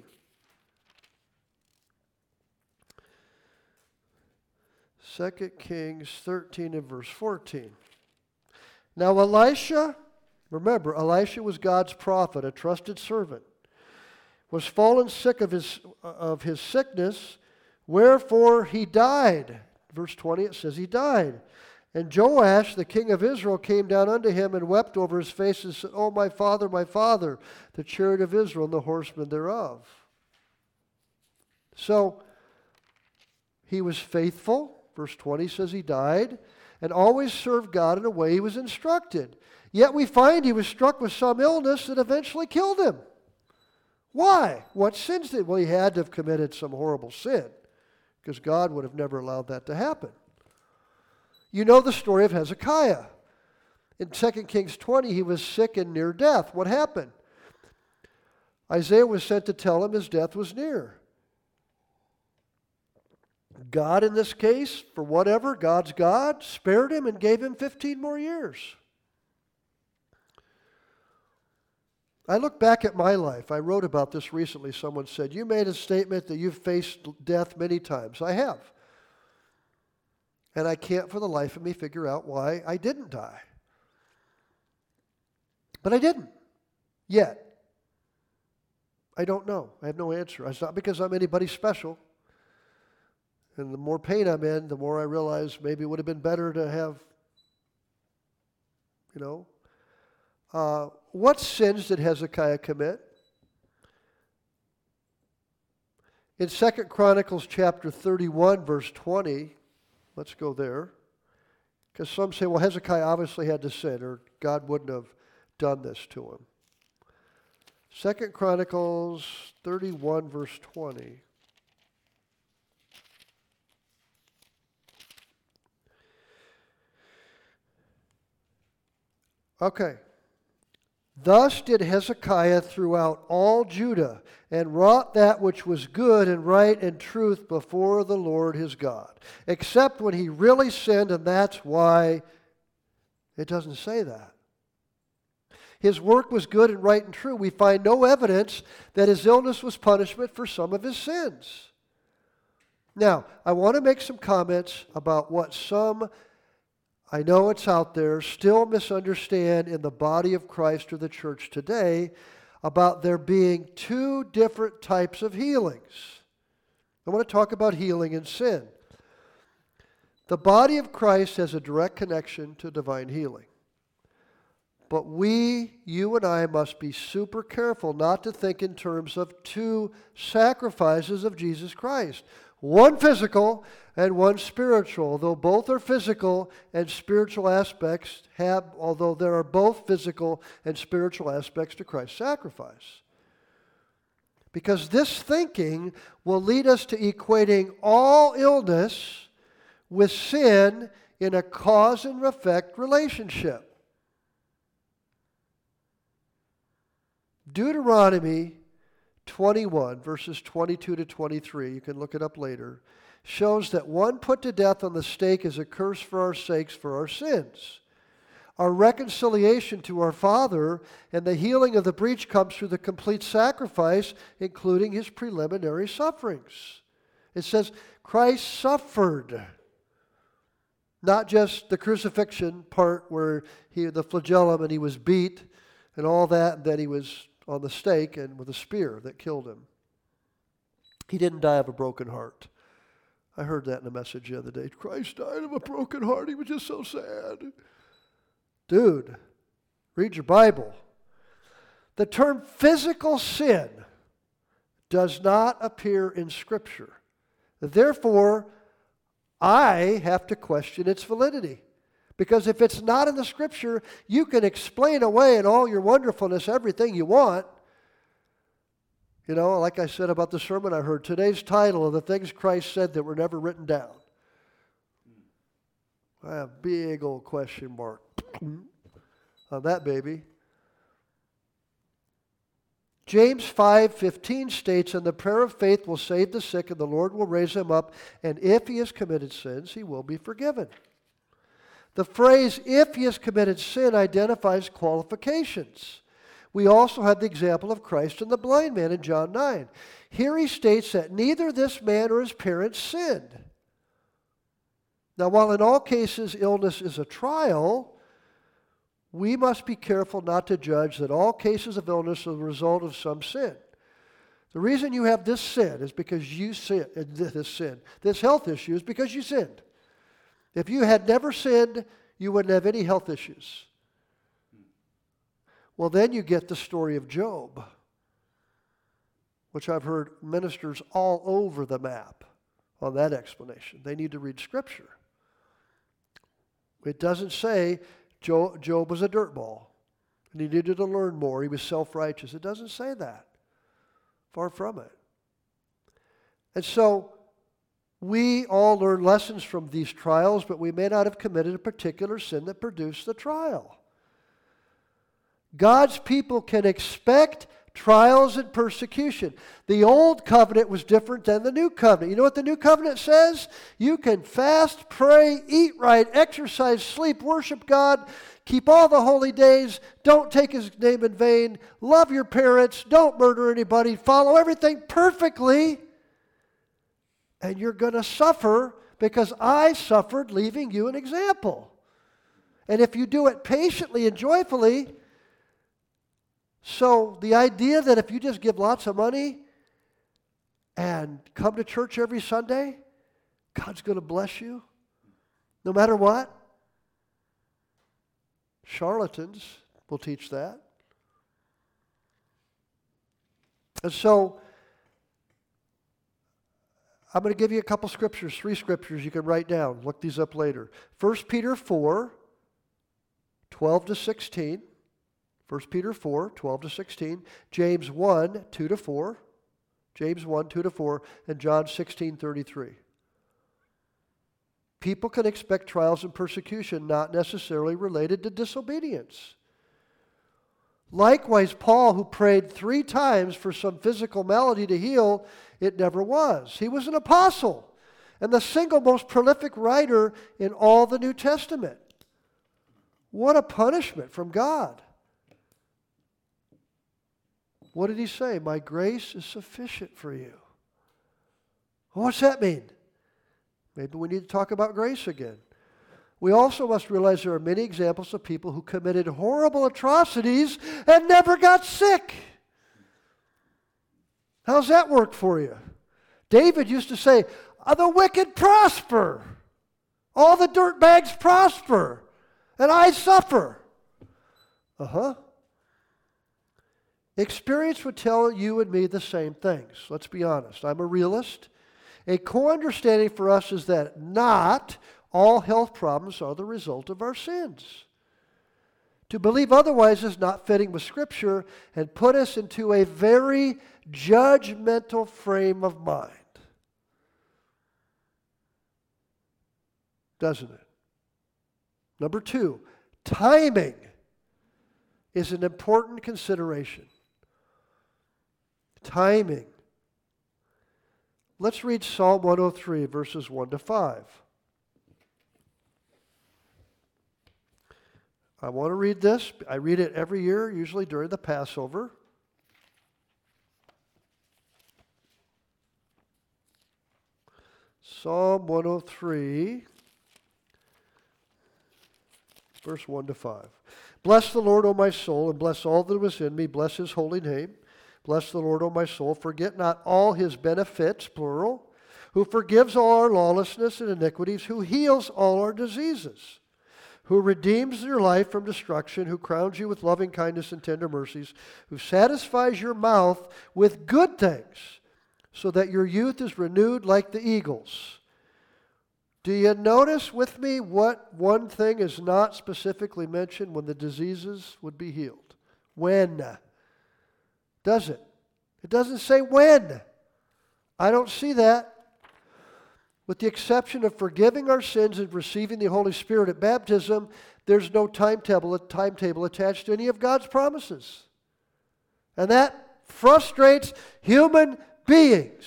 Second Kings thirteen and verse fourteen. Now Elisha, remember, Elisha was God's prophet, a trusted servant, was fallen sick of his, of his sickness, wherefore he died. Verse twenty, it says he died. And Joash, the king of Israel, came down unto him and wept over his face and said, O my father, my father, the chariot of Israel and the horsemen thereof. So, he was faithful. Verse twenty says he died, and always served God in a way he was instructed. Yet we find he was struck with some illness that eventually killed him. Why? What sins did? Well, he had to have committed some horrible sin, because God would have never allowed that to happen. You know the story of Hezekiah. In Second Kings twenty, he was sick and near death. What happened? Isaiah was sent to tell him his death was near. God, in this case, for whatever, God's God, spared him and gave him fifteen more years. I look back at my life. I wrote about this recently. Someone said, you made a statement that you've faced death many times. I have. And I can't for the life of me figure out why I didn't die. But I didn't. Yet. I don't know. I have no answer. It's not because I'm anybody special. And the more pain I'm in, the more I realize maybe it would have been better to have, you know. Uh, what sins did Hezekiah commit? In Second Chronicles chapter thirty-one, verse twenty, let's go there. Because some say, well, Hezekiah obviously had to sin, or God wouldn't have done this to him. Second Chronicles thirty-one, verse twenty. Okay. Thus did Hezekiah throughout all Judah, and wrought that which was good and right and truth before the Lord his God, except when he really sinned, and that's why it doesn't say that. His work was good and right and true. We find no evidence that his illness was punishment for some of his sins. Now, I want to make some comments about what some, I know it's out there, still misunderstand in the body of Christ or the church today about there being two different types of healings. I want to talk about healing and sin. The body of Christ has a direct connection to divine healing. But we, you and I, must be super careful not to think in terms of two sacrifices of Jesus Christ. One physical and one spiritual. Although both are physical and spiritual aspects have, although there are both physical and spiritual aspects to Christ's sacrifice. Because this thinking will lead us to equating all illness with sin in a cause and effect relationship. Deuteronomy twenty-one, verses twenty-two to twenty-three, you can look it up later, shows that one put to death on the stake is a curse for our sakes for our sins. Our reconciliation to our Father and the healing of the breach comes through the complete sacrifice, including his preliminary sufferings. It says Christ suffered. Not just the crucifixion part where he, the flagellum, and he was beat and all that, and then he was on the stake and with a spear that killed him. He didn't die of a broken heart. I heard that in a message the other day. Christ died of a broken heart. He was just so sad. Dude, read your Bible. The term physical sin does not appear in Scripture. Therefore, I have to question its validity. Because if it's not in the Scripture, you can explain away in all your wonderfulness everything you want. You know, like I said about the sermon I heard, today's title of the things Christ said that were never written down. I have a big old question mark on that baby. James five fifteen states, and the prayer of faith will save the sick, and the Lord will raise him up, and if he has committed sins, he will be forgiven. The phrase, if he has committed sin, identifies qualifications. We also have the example of Christ and the blind man in John nine. Here he states that neither this man or his parents sinned. Now, while in all cases illness is a trial, we must be careful not to judge that all cases of illness are the result of some sin. The reason you have this sin is because you sinned. This sin, this health issue is because you sinned. If you had never sinned, you wouldn't have any health issues. Well, then you get the story of Job, which I've heard ministers all over the map on that explanation. They need to read Scripture. It doesn't say Job, Job was a dirtball and he needed to learn more. He was self-righteous. It doesn't say that. Far from it. And so, we all learn lessons from these trials, but we may not have committed a particular sin that produced the trial. God's people can expect trials and persecution. The old covenant was different than the new covenant. You know what the new covenant says? You can fast, pray, eat right, exercise, sleep, worship God, keep all the holy days, don't take his name in vain, love your parents, don't murder anybody, follow everything perfectly, and you're going to suffer because I suffered leaving you an example. And if you do it patiently and joyfully, so the idea that if you just give lots of money and come to church every Sunday, God's going to bless you no matter what? Charlatans will teach that. And so, I'm going to give you a couple scriptures, three scriptures you can write down. Look these up later. First Peter four, twelve to sixteen. First Peter four, twelve to sixteen. James one, two to four. James one, two to four. And John sixteen, thirty-three. People can expect trials and persecution not necessarily related to disobedience. Likewise, Paul, who prayed three times for some physical malady to heal, it never was. He was an apostle and the single most prolific writer in all the New Testament. What a punishment from God. What did he say? My grace is sufficient for you. What's that mean? Maybe we need to talk about grace again. We also must realize there are many examples of people who committed horrible atrocities and never got sick. How's that work for you? David used to say, the wicked prosper. All the dirtbags prosper. And I suffer. Uh-huh. Experience would tell you and me the same things. Let's be honest. I'm a realist. A core understanding for us is that not all health problems are the result of our sins. To believe otherwise is not fitting with Scripture and put us into a very judgmental frame of mind. Doesn't it? Number two, timing is an important consideration. Timing. Let's read Psalm one oh three, verses one to five. I want to read this. I read it every year, usually during the Passover. Psalm one oh three, verse one to five. Bless the Lord, O my soul, and bless all that was in me. Bless his holy name. Bless the Lord, O my soul. Forget not all his benefits, plural, who forgives all our lawlessness and iniquities, who heals all our diseases, who redeems your life from destruction, who crowns you with loving kindness and tender mercies, who satisfies your mouth with good things, so that your youth is renewed like the eagles. Do you notice with me what one thing is not specifically mentioned when the diseases would be healed? When? Does it? It doesn't say when. I don't see that. With the exception of forgiving our sins and receiving the Holy Spirit at baptism, there's no timetable, a timetable attached to any of God's promises. And that frustrates human beings.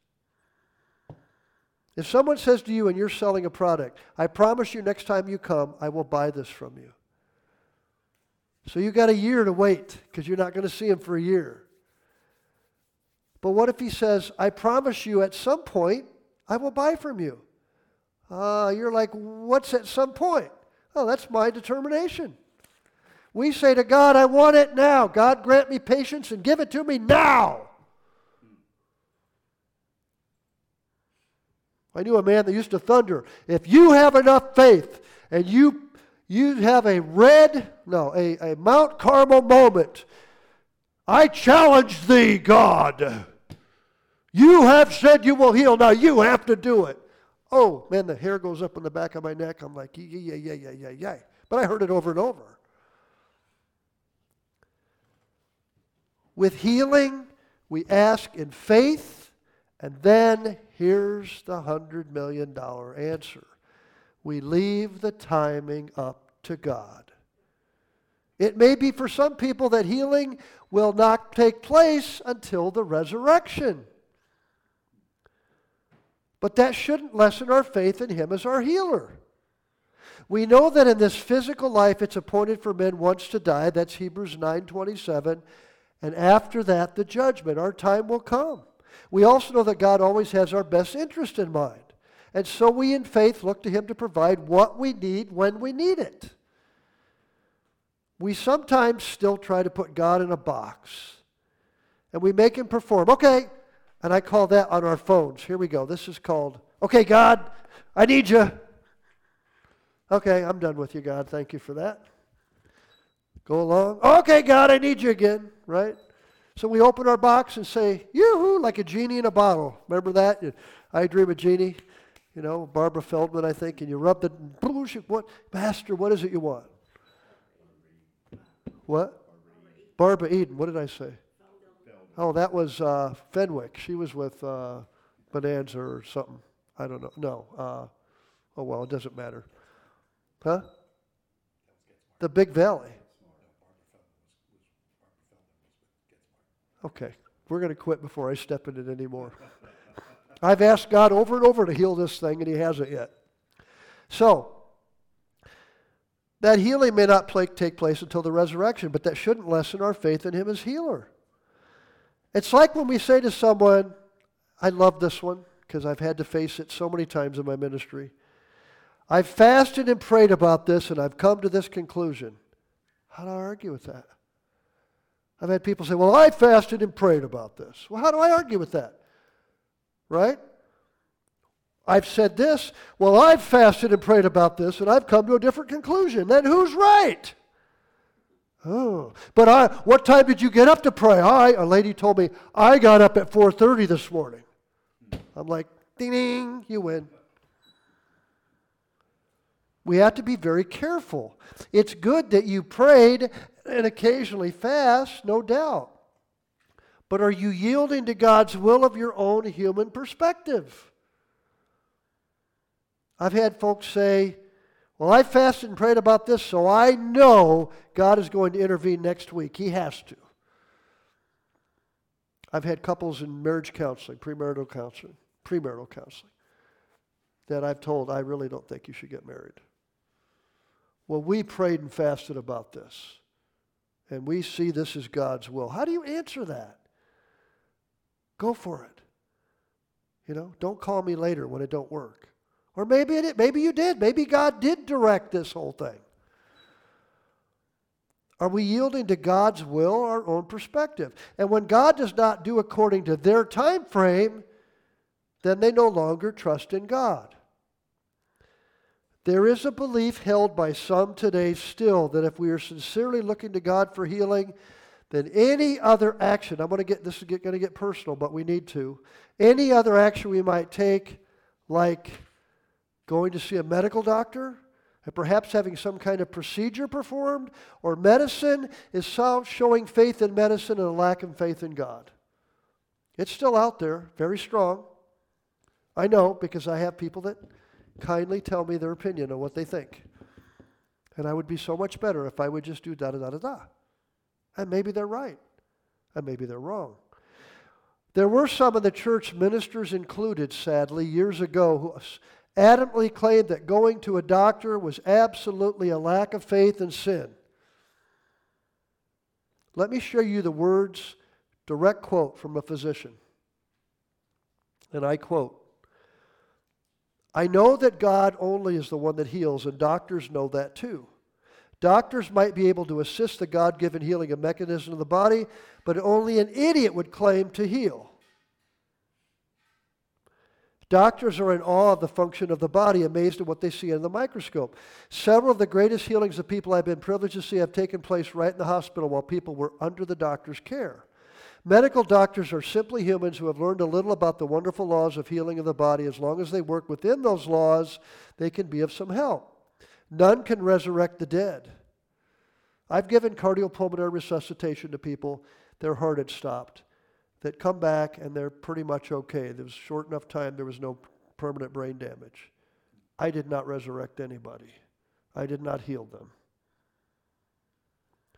If someone says to you and you're selling a product, I promise you next time you come, I will buy this from you. So you got a year to wait because you're not going to see him for a year. But what if he says, I promise you at some point, I will buy from you? Uh, you're like, what's at some point? Oh, that's my determination. We say to God, I want it now. God, grant me patience and give it to me now. I knew a man that used to thunder, if you have enough faith and you you have a red, no, a, a Mount Carmel moment, I challenge thee, God. You have said you will heal. Now you have to do it. Oh, man, the hair goes up on the back of my neck. I'm like, yeah, yeah, yeah, yeah, yeah, yeah. But I heard it over and over. With healing, we ask in faith, and then here's the hundred million dollar answer. We leave the timing up to God. It may be for some people that healing will not take place until the resurrection. But that shouldn't lessen our faith in Him as our healer. We know that in this physical life it's appointed for men once to die. That's Hebrews nine twenty-seven. And after that, the judgment. Our time will come. We also know that God always has our best interest in mind. And so we in faith look to Him to provide what we need when we need it. We sometimes still try to put God in a box. And we make Him perform. Okay, and I call that on our phones. Here we go. This is called, okay, God, I need you. Okay, I'm done with you, God. Thank you for that. Go along. Okay, God, I need you again, right? So we open our box and say, yoo-hoo, like a genie in a bottle. Remember that? I Dream of Jeannie, you know, Barbara Feldman, I think, and you rub the, what, Master, what is it you want? What? Barbara Eden. What did I say? Oh, that was uh, Fenwick. She was with uh, Bonanza or something. I don't know. No. Uh, oh, well, it doesn't matter. Huh? The Big Valley. Okay. We're going to quit before I step in it anymore. I've asked God over and over to heal this thing, and He hasn't yet. So, that healing may not play, take place until the resurrection, but that shouldn't lessen our faith in Him as healer. It's like when we say to someone, I love this one because I've had to face it so many times in my ministry. I've fasted and prayed about this and I've come to this conclusion. How do I argue with that? I've had people say, well, I fasted and prayed about this. Well, how do I argue with that? Right? I've said this. Well, I've fasted and prayed about this and I've come to a different conclusion. Then who's right? Oh, but I, what time did you get up to pray? I, a lady told me, I got up at four thirty this morning. I'm like, ding, ding, you win. We have to be very careful. It's good that you prayed and occasionally fast, no doubt. But are you yielding to God's will of your own human perspective? I've had folks say, well, I fasted and prayed about this, so I know God is going to intervene next week. He has to. I've had couples in marriage counseling, premarital counseling, premarital counseling, that I've told, I really don't think you should get married. Well, we prayed and fasted about this, and we see this as God's will. How do you answer that? Go for it. You know, don't call me later when it don't work. Or maybe it, maybe you did. Maybe God did direct this whole thing. Are we yielding to God's will or our own perspective? And when God does not do according to their time frame, then they no longer trust in God. There is a belief held by some today still that if we are sincerely looking to God for healing, then any other action, I'm going to get, this is going to get personal, but we need to, any other action we might take, like going to see a medical doctor, and perhaps having some kind of procedure performed, or medicine, is showing faith in medicine and a lack of faith in God. It's still out there, very strong. I know, because I have people that kindly tell me their opinion on what they think. And I would be so much better if I would just do da-da-da-da-da. And maybe they're right. And maybe they're wrong. There were some of the church, ministers included, sadly, years ago, who adamantly claimed that going to a doctor was absolutely a lack of faith and sin. Let me show you the words, direct quote from a physician. And I quote, I know that God only is the one that heals, and doctors know that too. Doctors might be able to assist the God-given healing of mechanism of the body, but only an idiot would claim to heal. Doctors are in awe of the function of the body, amazed at what they see under the microscope. Several of the greatest healings of people I've been privileged to see have taken place right in the hospital while people were under the doctor's care. Medical doctors are simply humans who have learned a little about the wonderful laws of healing of the body. As long as they work within those laws, they can be of some help. None can resurrect the dead. I've given cardiopulmonary resuscitation to people, their heart had stopped, that come back and they're pretty much okay. There was short enough time, there was no permanent brain damage. I did not resurrect anybody. I did not heal them.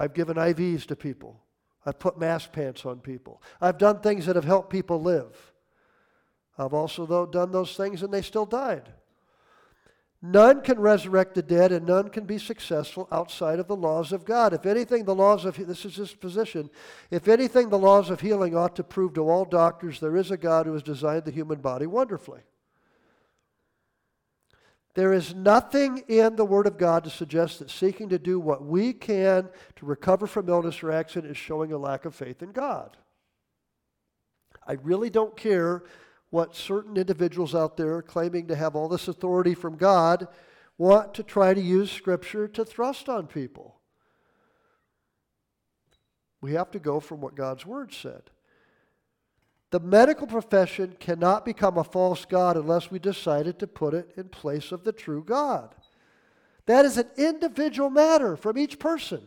I've given I Vs to people. I've put mask pants on people. I've done things that have helped people live. I've also, though, done those things and they still died. None can resurrect the dead, and none can be successful outside of the laws of God. If anything, the laws of, this is his position, if anything, the laws of healing ought to prove to all doctors there is a God who has designed the human body wonderfully. There is nothing in the Word of God to suggest that seeking to do what we can to recover from illness or accident is showing a lack of faith in God. I really don't care what certain individuals out there claiming to have all this authority from God want to try to use Scripture to thrust on people. We have to go from what God's Word said. The medical profession cannot become a false god unless we decided to put it in place of the true God. That is an individual matter from each person.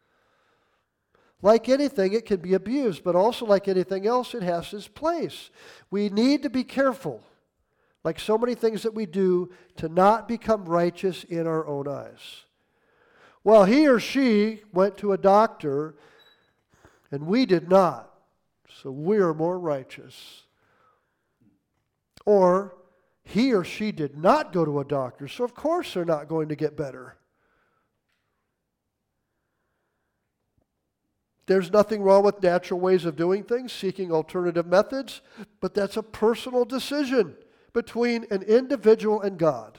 Like anything, it can be abused, but also like anything else, it has its place. We need to be careful, like so many things that we do, to not become righteous in our own eyes. Well, he or she went to a doctor, and we did not, so we are more righteous. Or he or she did not go to a doctor, so of course they're not going to get better. There's nothing wrong with natural ways of doing things, seeking alternative methods, but that's a personal decision between an individual and God.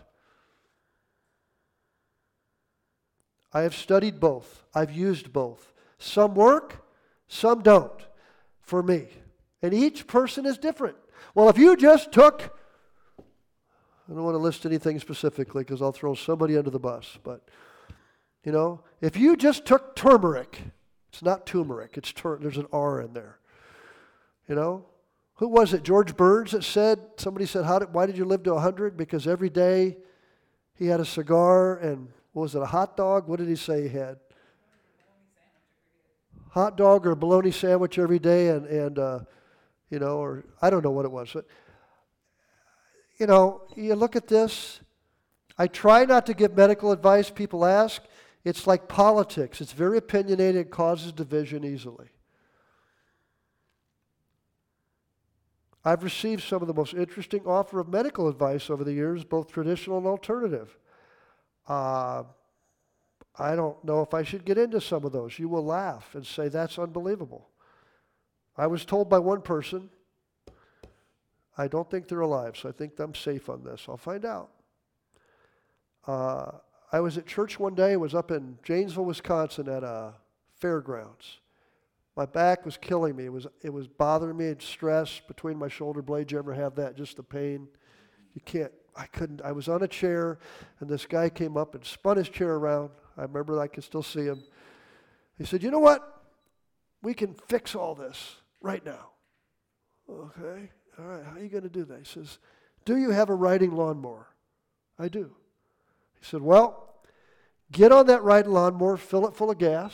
I have studied both. I've used both. Some work, some don't for me. And each person is different. Well, if you just took, I don't want to list anything specifically because I'll throw somebody under the bus, but, you know, if you just took turmeric, it's not turmeric, it's tur- there's an R in there. You know? Who was it? George Burns that said, somebody said, How did, why did you live to one hundred? Because every day he had a cigar and, what was it, a hot dog? What did he say he had? Hot dog or a bologna sandwich every day and, and uh, you know, or I don't know what it was. But, you know, you look at this. I try not to give medical advice. People ask. It's like politics. It's very opinionated, causes division easily. I've received some of the most interesting offer of medical advice over the years, both traditional and alternative. Uh, I don't know if I should get into some of those. You will laugh and say, that's unbelievable. I was told by one person, I don't think they're alive, so I think I'm safe on this. I'll find out. Uh, I was at church one day, was up in Janesville, Wisconsin at a fairgrounds. My back was killing me. It was it was bothering me. It stress between my shoulder blades. You ever have that? Just the pain. You can't, I couldn't, I was on a chair, and this guy came up and spun his chair around. I remember I can still see him. He said, you know what? We can fix all this right now. Okay, all right, how are you going to do that? He says, do you have a riding lawnmower? I do. He said, well, get on that riding lawnmower, fill it full of gas.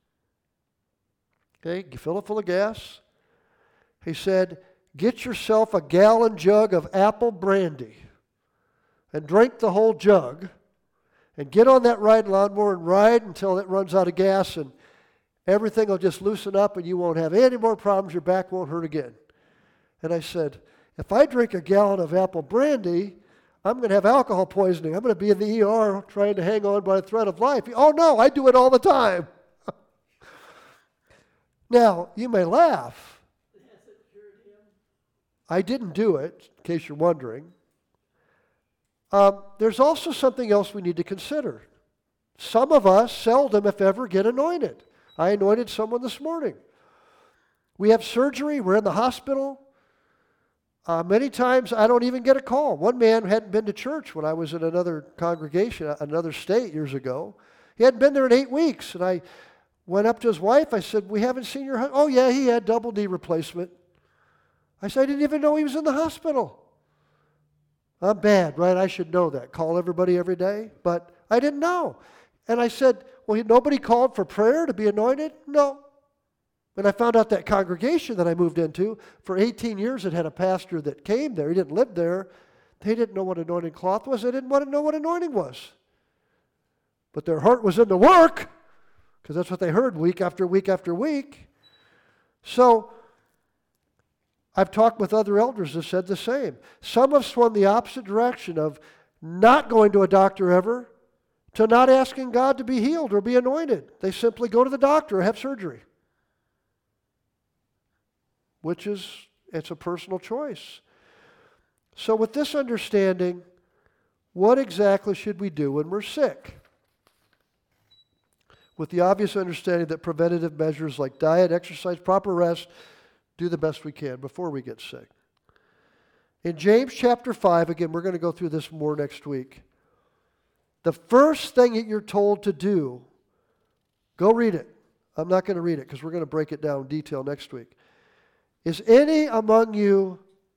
Okay, you fill it full of gas. He said, get yourself a gallon jug of apple brandy and drink the whole jug and get on that riding lawnmower and ride until it runs out of gas and everything will just loosen up and you won't have any more problems. Your back won't hurt again. And I said, if I drink a gallon of apple brandy, I'm going to have alcohol poisoning. I'm going to be in the E R trying to hang on by a thread of life. Oh, no, I do it all the time. Now, you may laugh. I didn't do it, in case you're wondering. Um, there's also something else we need to consider. Some of us seldom, if ever, get anointed. I anointed someone this morning. We have surgery. We're in the hospital. Uh, many times I don't even get a call. One man hadn't been to church when I was in another congregation, another state years ago. He hadn't been there in eight weeks. And I went up to his wife. I said, we haven't seen your husband. Oh, yeah, he had double knee replacement. I said, I didn't even know he was in the hospital. I'm bad, right? I should know that. Call everybody every day. But I didn't know. And I said, well, nobody called for prayer to be anointed? No. And I found out that congregation that I moved into, for eighteen years it had a pastor that came there. He didn't live there. They didn't know what anointing cloth was. They didn't want to know what anointing was. But their heart was in the work. because that's what they heard week after week after week. So I've talked with other elders that said the same. Some have swung the opposite direction of not going to a doctor ever to not asking God to be healed or be anointed. They simply go to the doctor or have surgery, which is, it's a personal choice. So with this understanding, what exactly should we do when we're sick? With the obvious understanding that preventative measures like diet, exercise, proper rest, do the best we can before we get sick. In James chapter five, again, we're going to go through this more next week. The first thing that you're told to do, go read it. I'm not going to read it because we're going to break it down in detail next week. Is any among you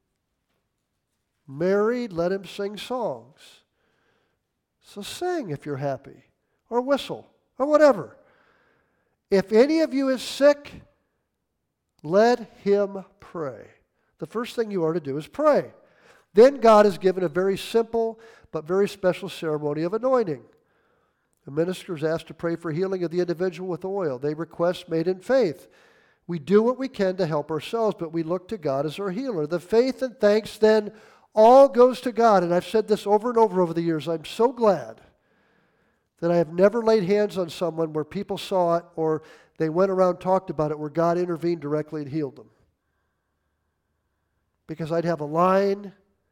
married? Let him sing songs. So sing if you're happy, or whistle, or whatever. If any of you is sick, let him pray. The first thing you are to do is pray. Then God has given a very simple but very special ceremony of anointing. The minister is asked to pray for healing of the individual with oil. They request made in faith. We do what we can to help ourselves, but we look to God as our healer. The faith and thanks then all goes to God. And I've said this over and over over the years. I'm so glad that I have never laid hands on someone where people saw it or they went around and talked about it where God intervened directly and healed them. Because I'd have a line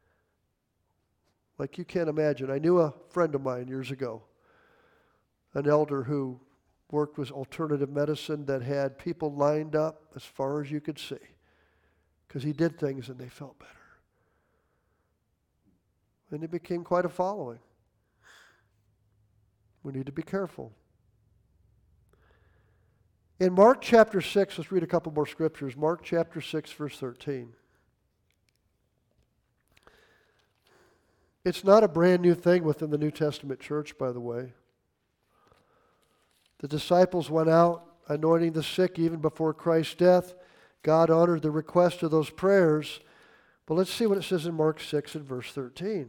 like you can't imagine. I knew a friend of mine years ago, an elder who worked with alternative medicine that had people lined up as far as you could see because he did things and they felt better. And it became quite a following. We need to be careful. In Mark chapter six, let's read a couple more scriptures. Mark chapter six, verse thirteen. It's not a brand new thing within the New Testament church, by the way. The disciples went out anointing the sick even before Christ's death. God honored the request of those prayers. But let's see what it says in Mark six and verse thirteen.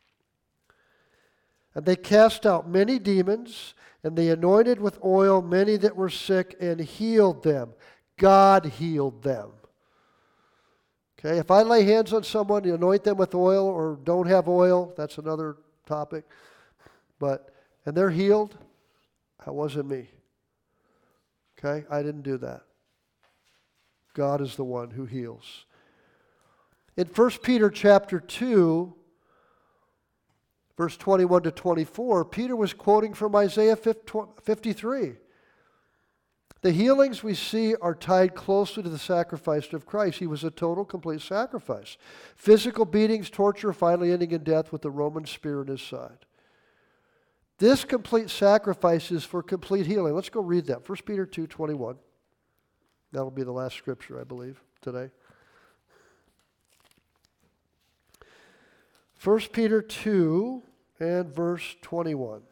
And they cast out many demons, and they anointed with oil many that were sick and healed them. God healed them. Okay, if I lay hands on someone, you anoint them with oil or don't have oil, that's another topic. But, and they're healed, that wasn't me. Okay, I didn't do that. God is the one who heals. In First Peter chapter two, verse twenty-one to twenty-four, Peter was quoting from Isaiah fifty-three. The healings we see are tied closely to the sacrifice of Christ. He was a total, complete sacrifice. Physical beatings, torture, finally ending in death with the Roman spear in his side. This complete sacrifice is for complete healing. Let's go read that. First Peter two twenty-one. That'll be the last scripture, I believe, today. First Peter two and verse twenty-one.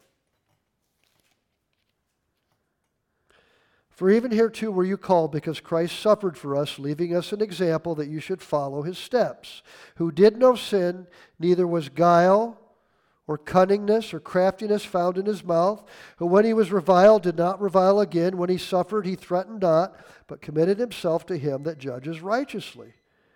For even here too were you called, because Christ suffered for us, leaving us an example that you should follow his steps, who did no sin, neither was guile or cunningness or craftiness found in his mouth, who when he was reviled did not revile again, when he suffered he threatened not, but committed himself to him that judges righteously,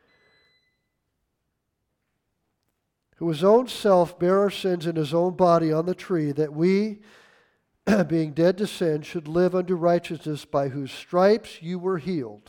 who his own self bare our sins in his own body on the tree, that we, being dead to sin, should live unto righteousness, by whose stripes you were healed.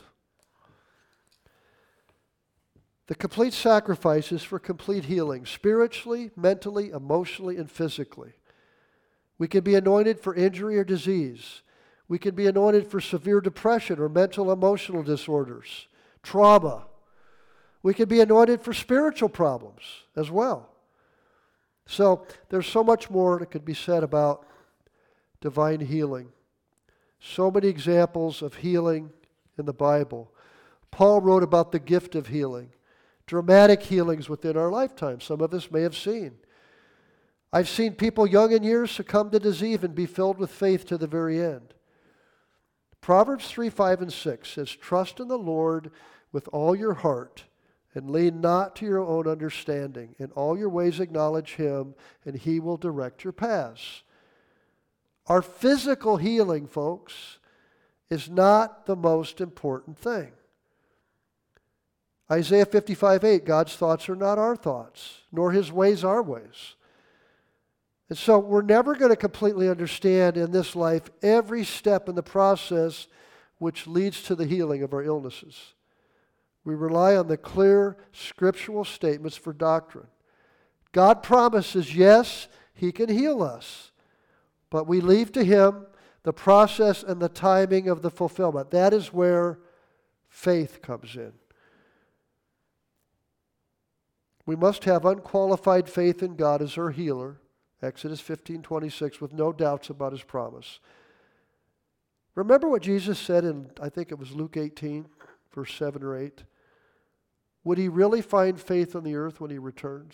The complete sacrifice is for complete healing, spiritually, mentally, emotionally, and physically. We can be anointed for injury or disease. We can be anointed for severe depression or mental emotional disorders, trauma. We can be anointed for spiritual problems as well. So there's so much more that could be said about divine healing. So many examples of healing in the Bible. Paul wrote about the gift of healing. Dramatic healings within our lifetime. Some of us may have seen. I've seen people young in years succumb to disease and be filled with faith to the very end. Proverbs three, five, and six says, trust in the Lord with all your heart, and lean not to your own understanding. In all your ways acknowledge him, and he will direct your paths. Our physical healing, folks, is not the most important thing. Isaiah fifty-five eight, God's thoughts are not our thoughts, nor His ways our ways. And so we're never going to completely understand in this life every step in the process which leads to the healing of our illnesses. We rely on the clear scriptural statements for doctrine. God promises, yes, He can heal us, but we leave to Him the process and the timing of the fulfillment. That is where faith comes in. We must have unqualified faith in God as our healer, Exodus fifteen twenty-six, with no doubts about His promise. Remember what Jesus said in, I think it was Luke eighteen, verse seven or eight? Would He really find faith on the earth when He returns?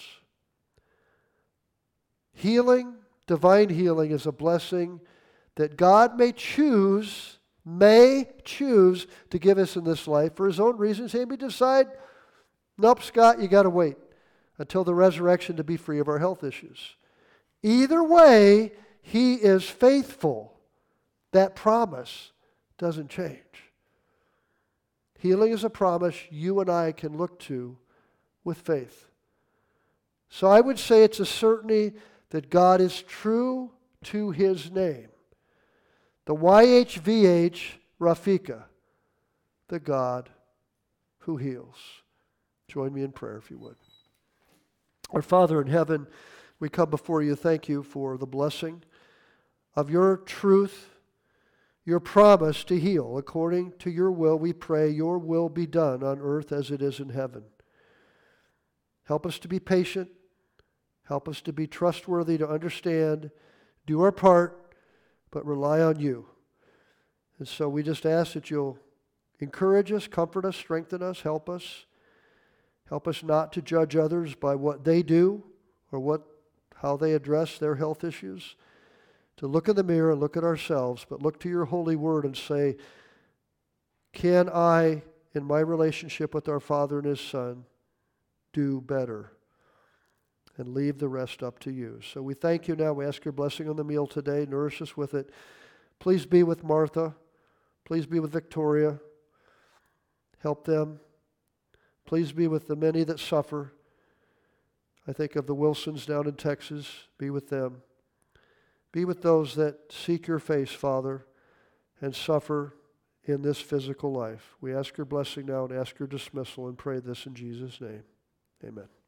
Healing, divine healing, is a blessing that God may choose, may choose to give us in this life for His own reasons. He may decide, nope, Scott, you got to wait until the resurrection to be free of our health issues. Either way, He is faithful. That promise doesn't change. Healing is a promise you and I can look to with faith. So I would say it's a certainty that God is true to His name. The Y H V H, Rafika, the God who heals. Join me in prayer if you would. Our Father in heaven, we come before you. Thank you for the blessing of your truth, your promise to heal. According to your will, we pray your will be done on earth as it is in heaven. Help us to be patient. Help us to be trustworthy, to understand, do our part, but rely on you. And so we just ask that you'll encourage us, comfort us, strengthen us, help us. Help us not to judge others by what they do or what how they address their health issues. To look in the mirror and look at ourselves, but look to your holy word and say, can I, in my relationship with our Father and His Son, do better? And leave the rest up to you. So we thank you now. We ask your blessing on the meal today. Nourish us with it. Please be with Martha. Please be with Victoria. Help them. Please be with the many that suffer. I think of the Wilsons down in Texas. Be with them. Be with those that seek your face, Father, and suffer in this physical life. We ask your blessing now and ask your dismissal and pray this in Jesus' name. Amen.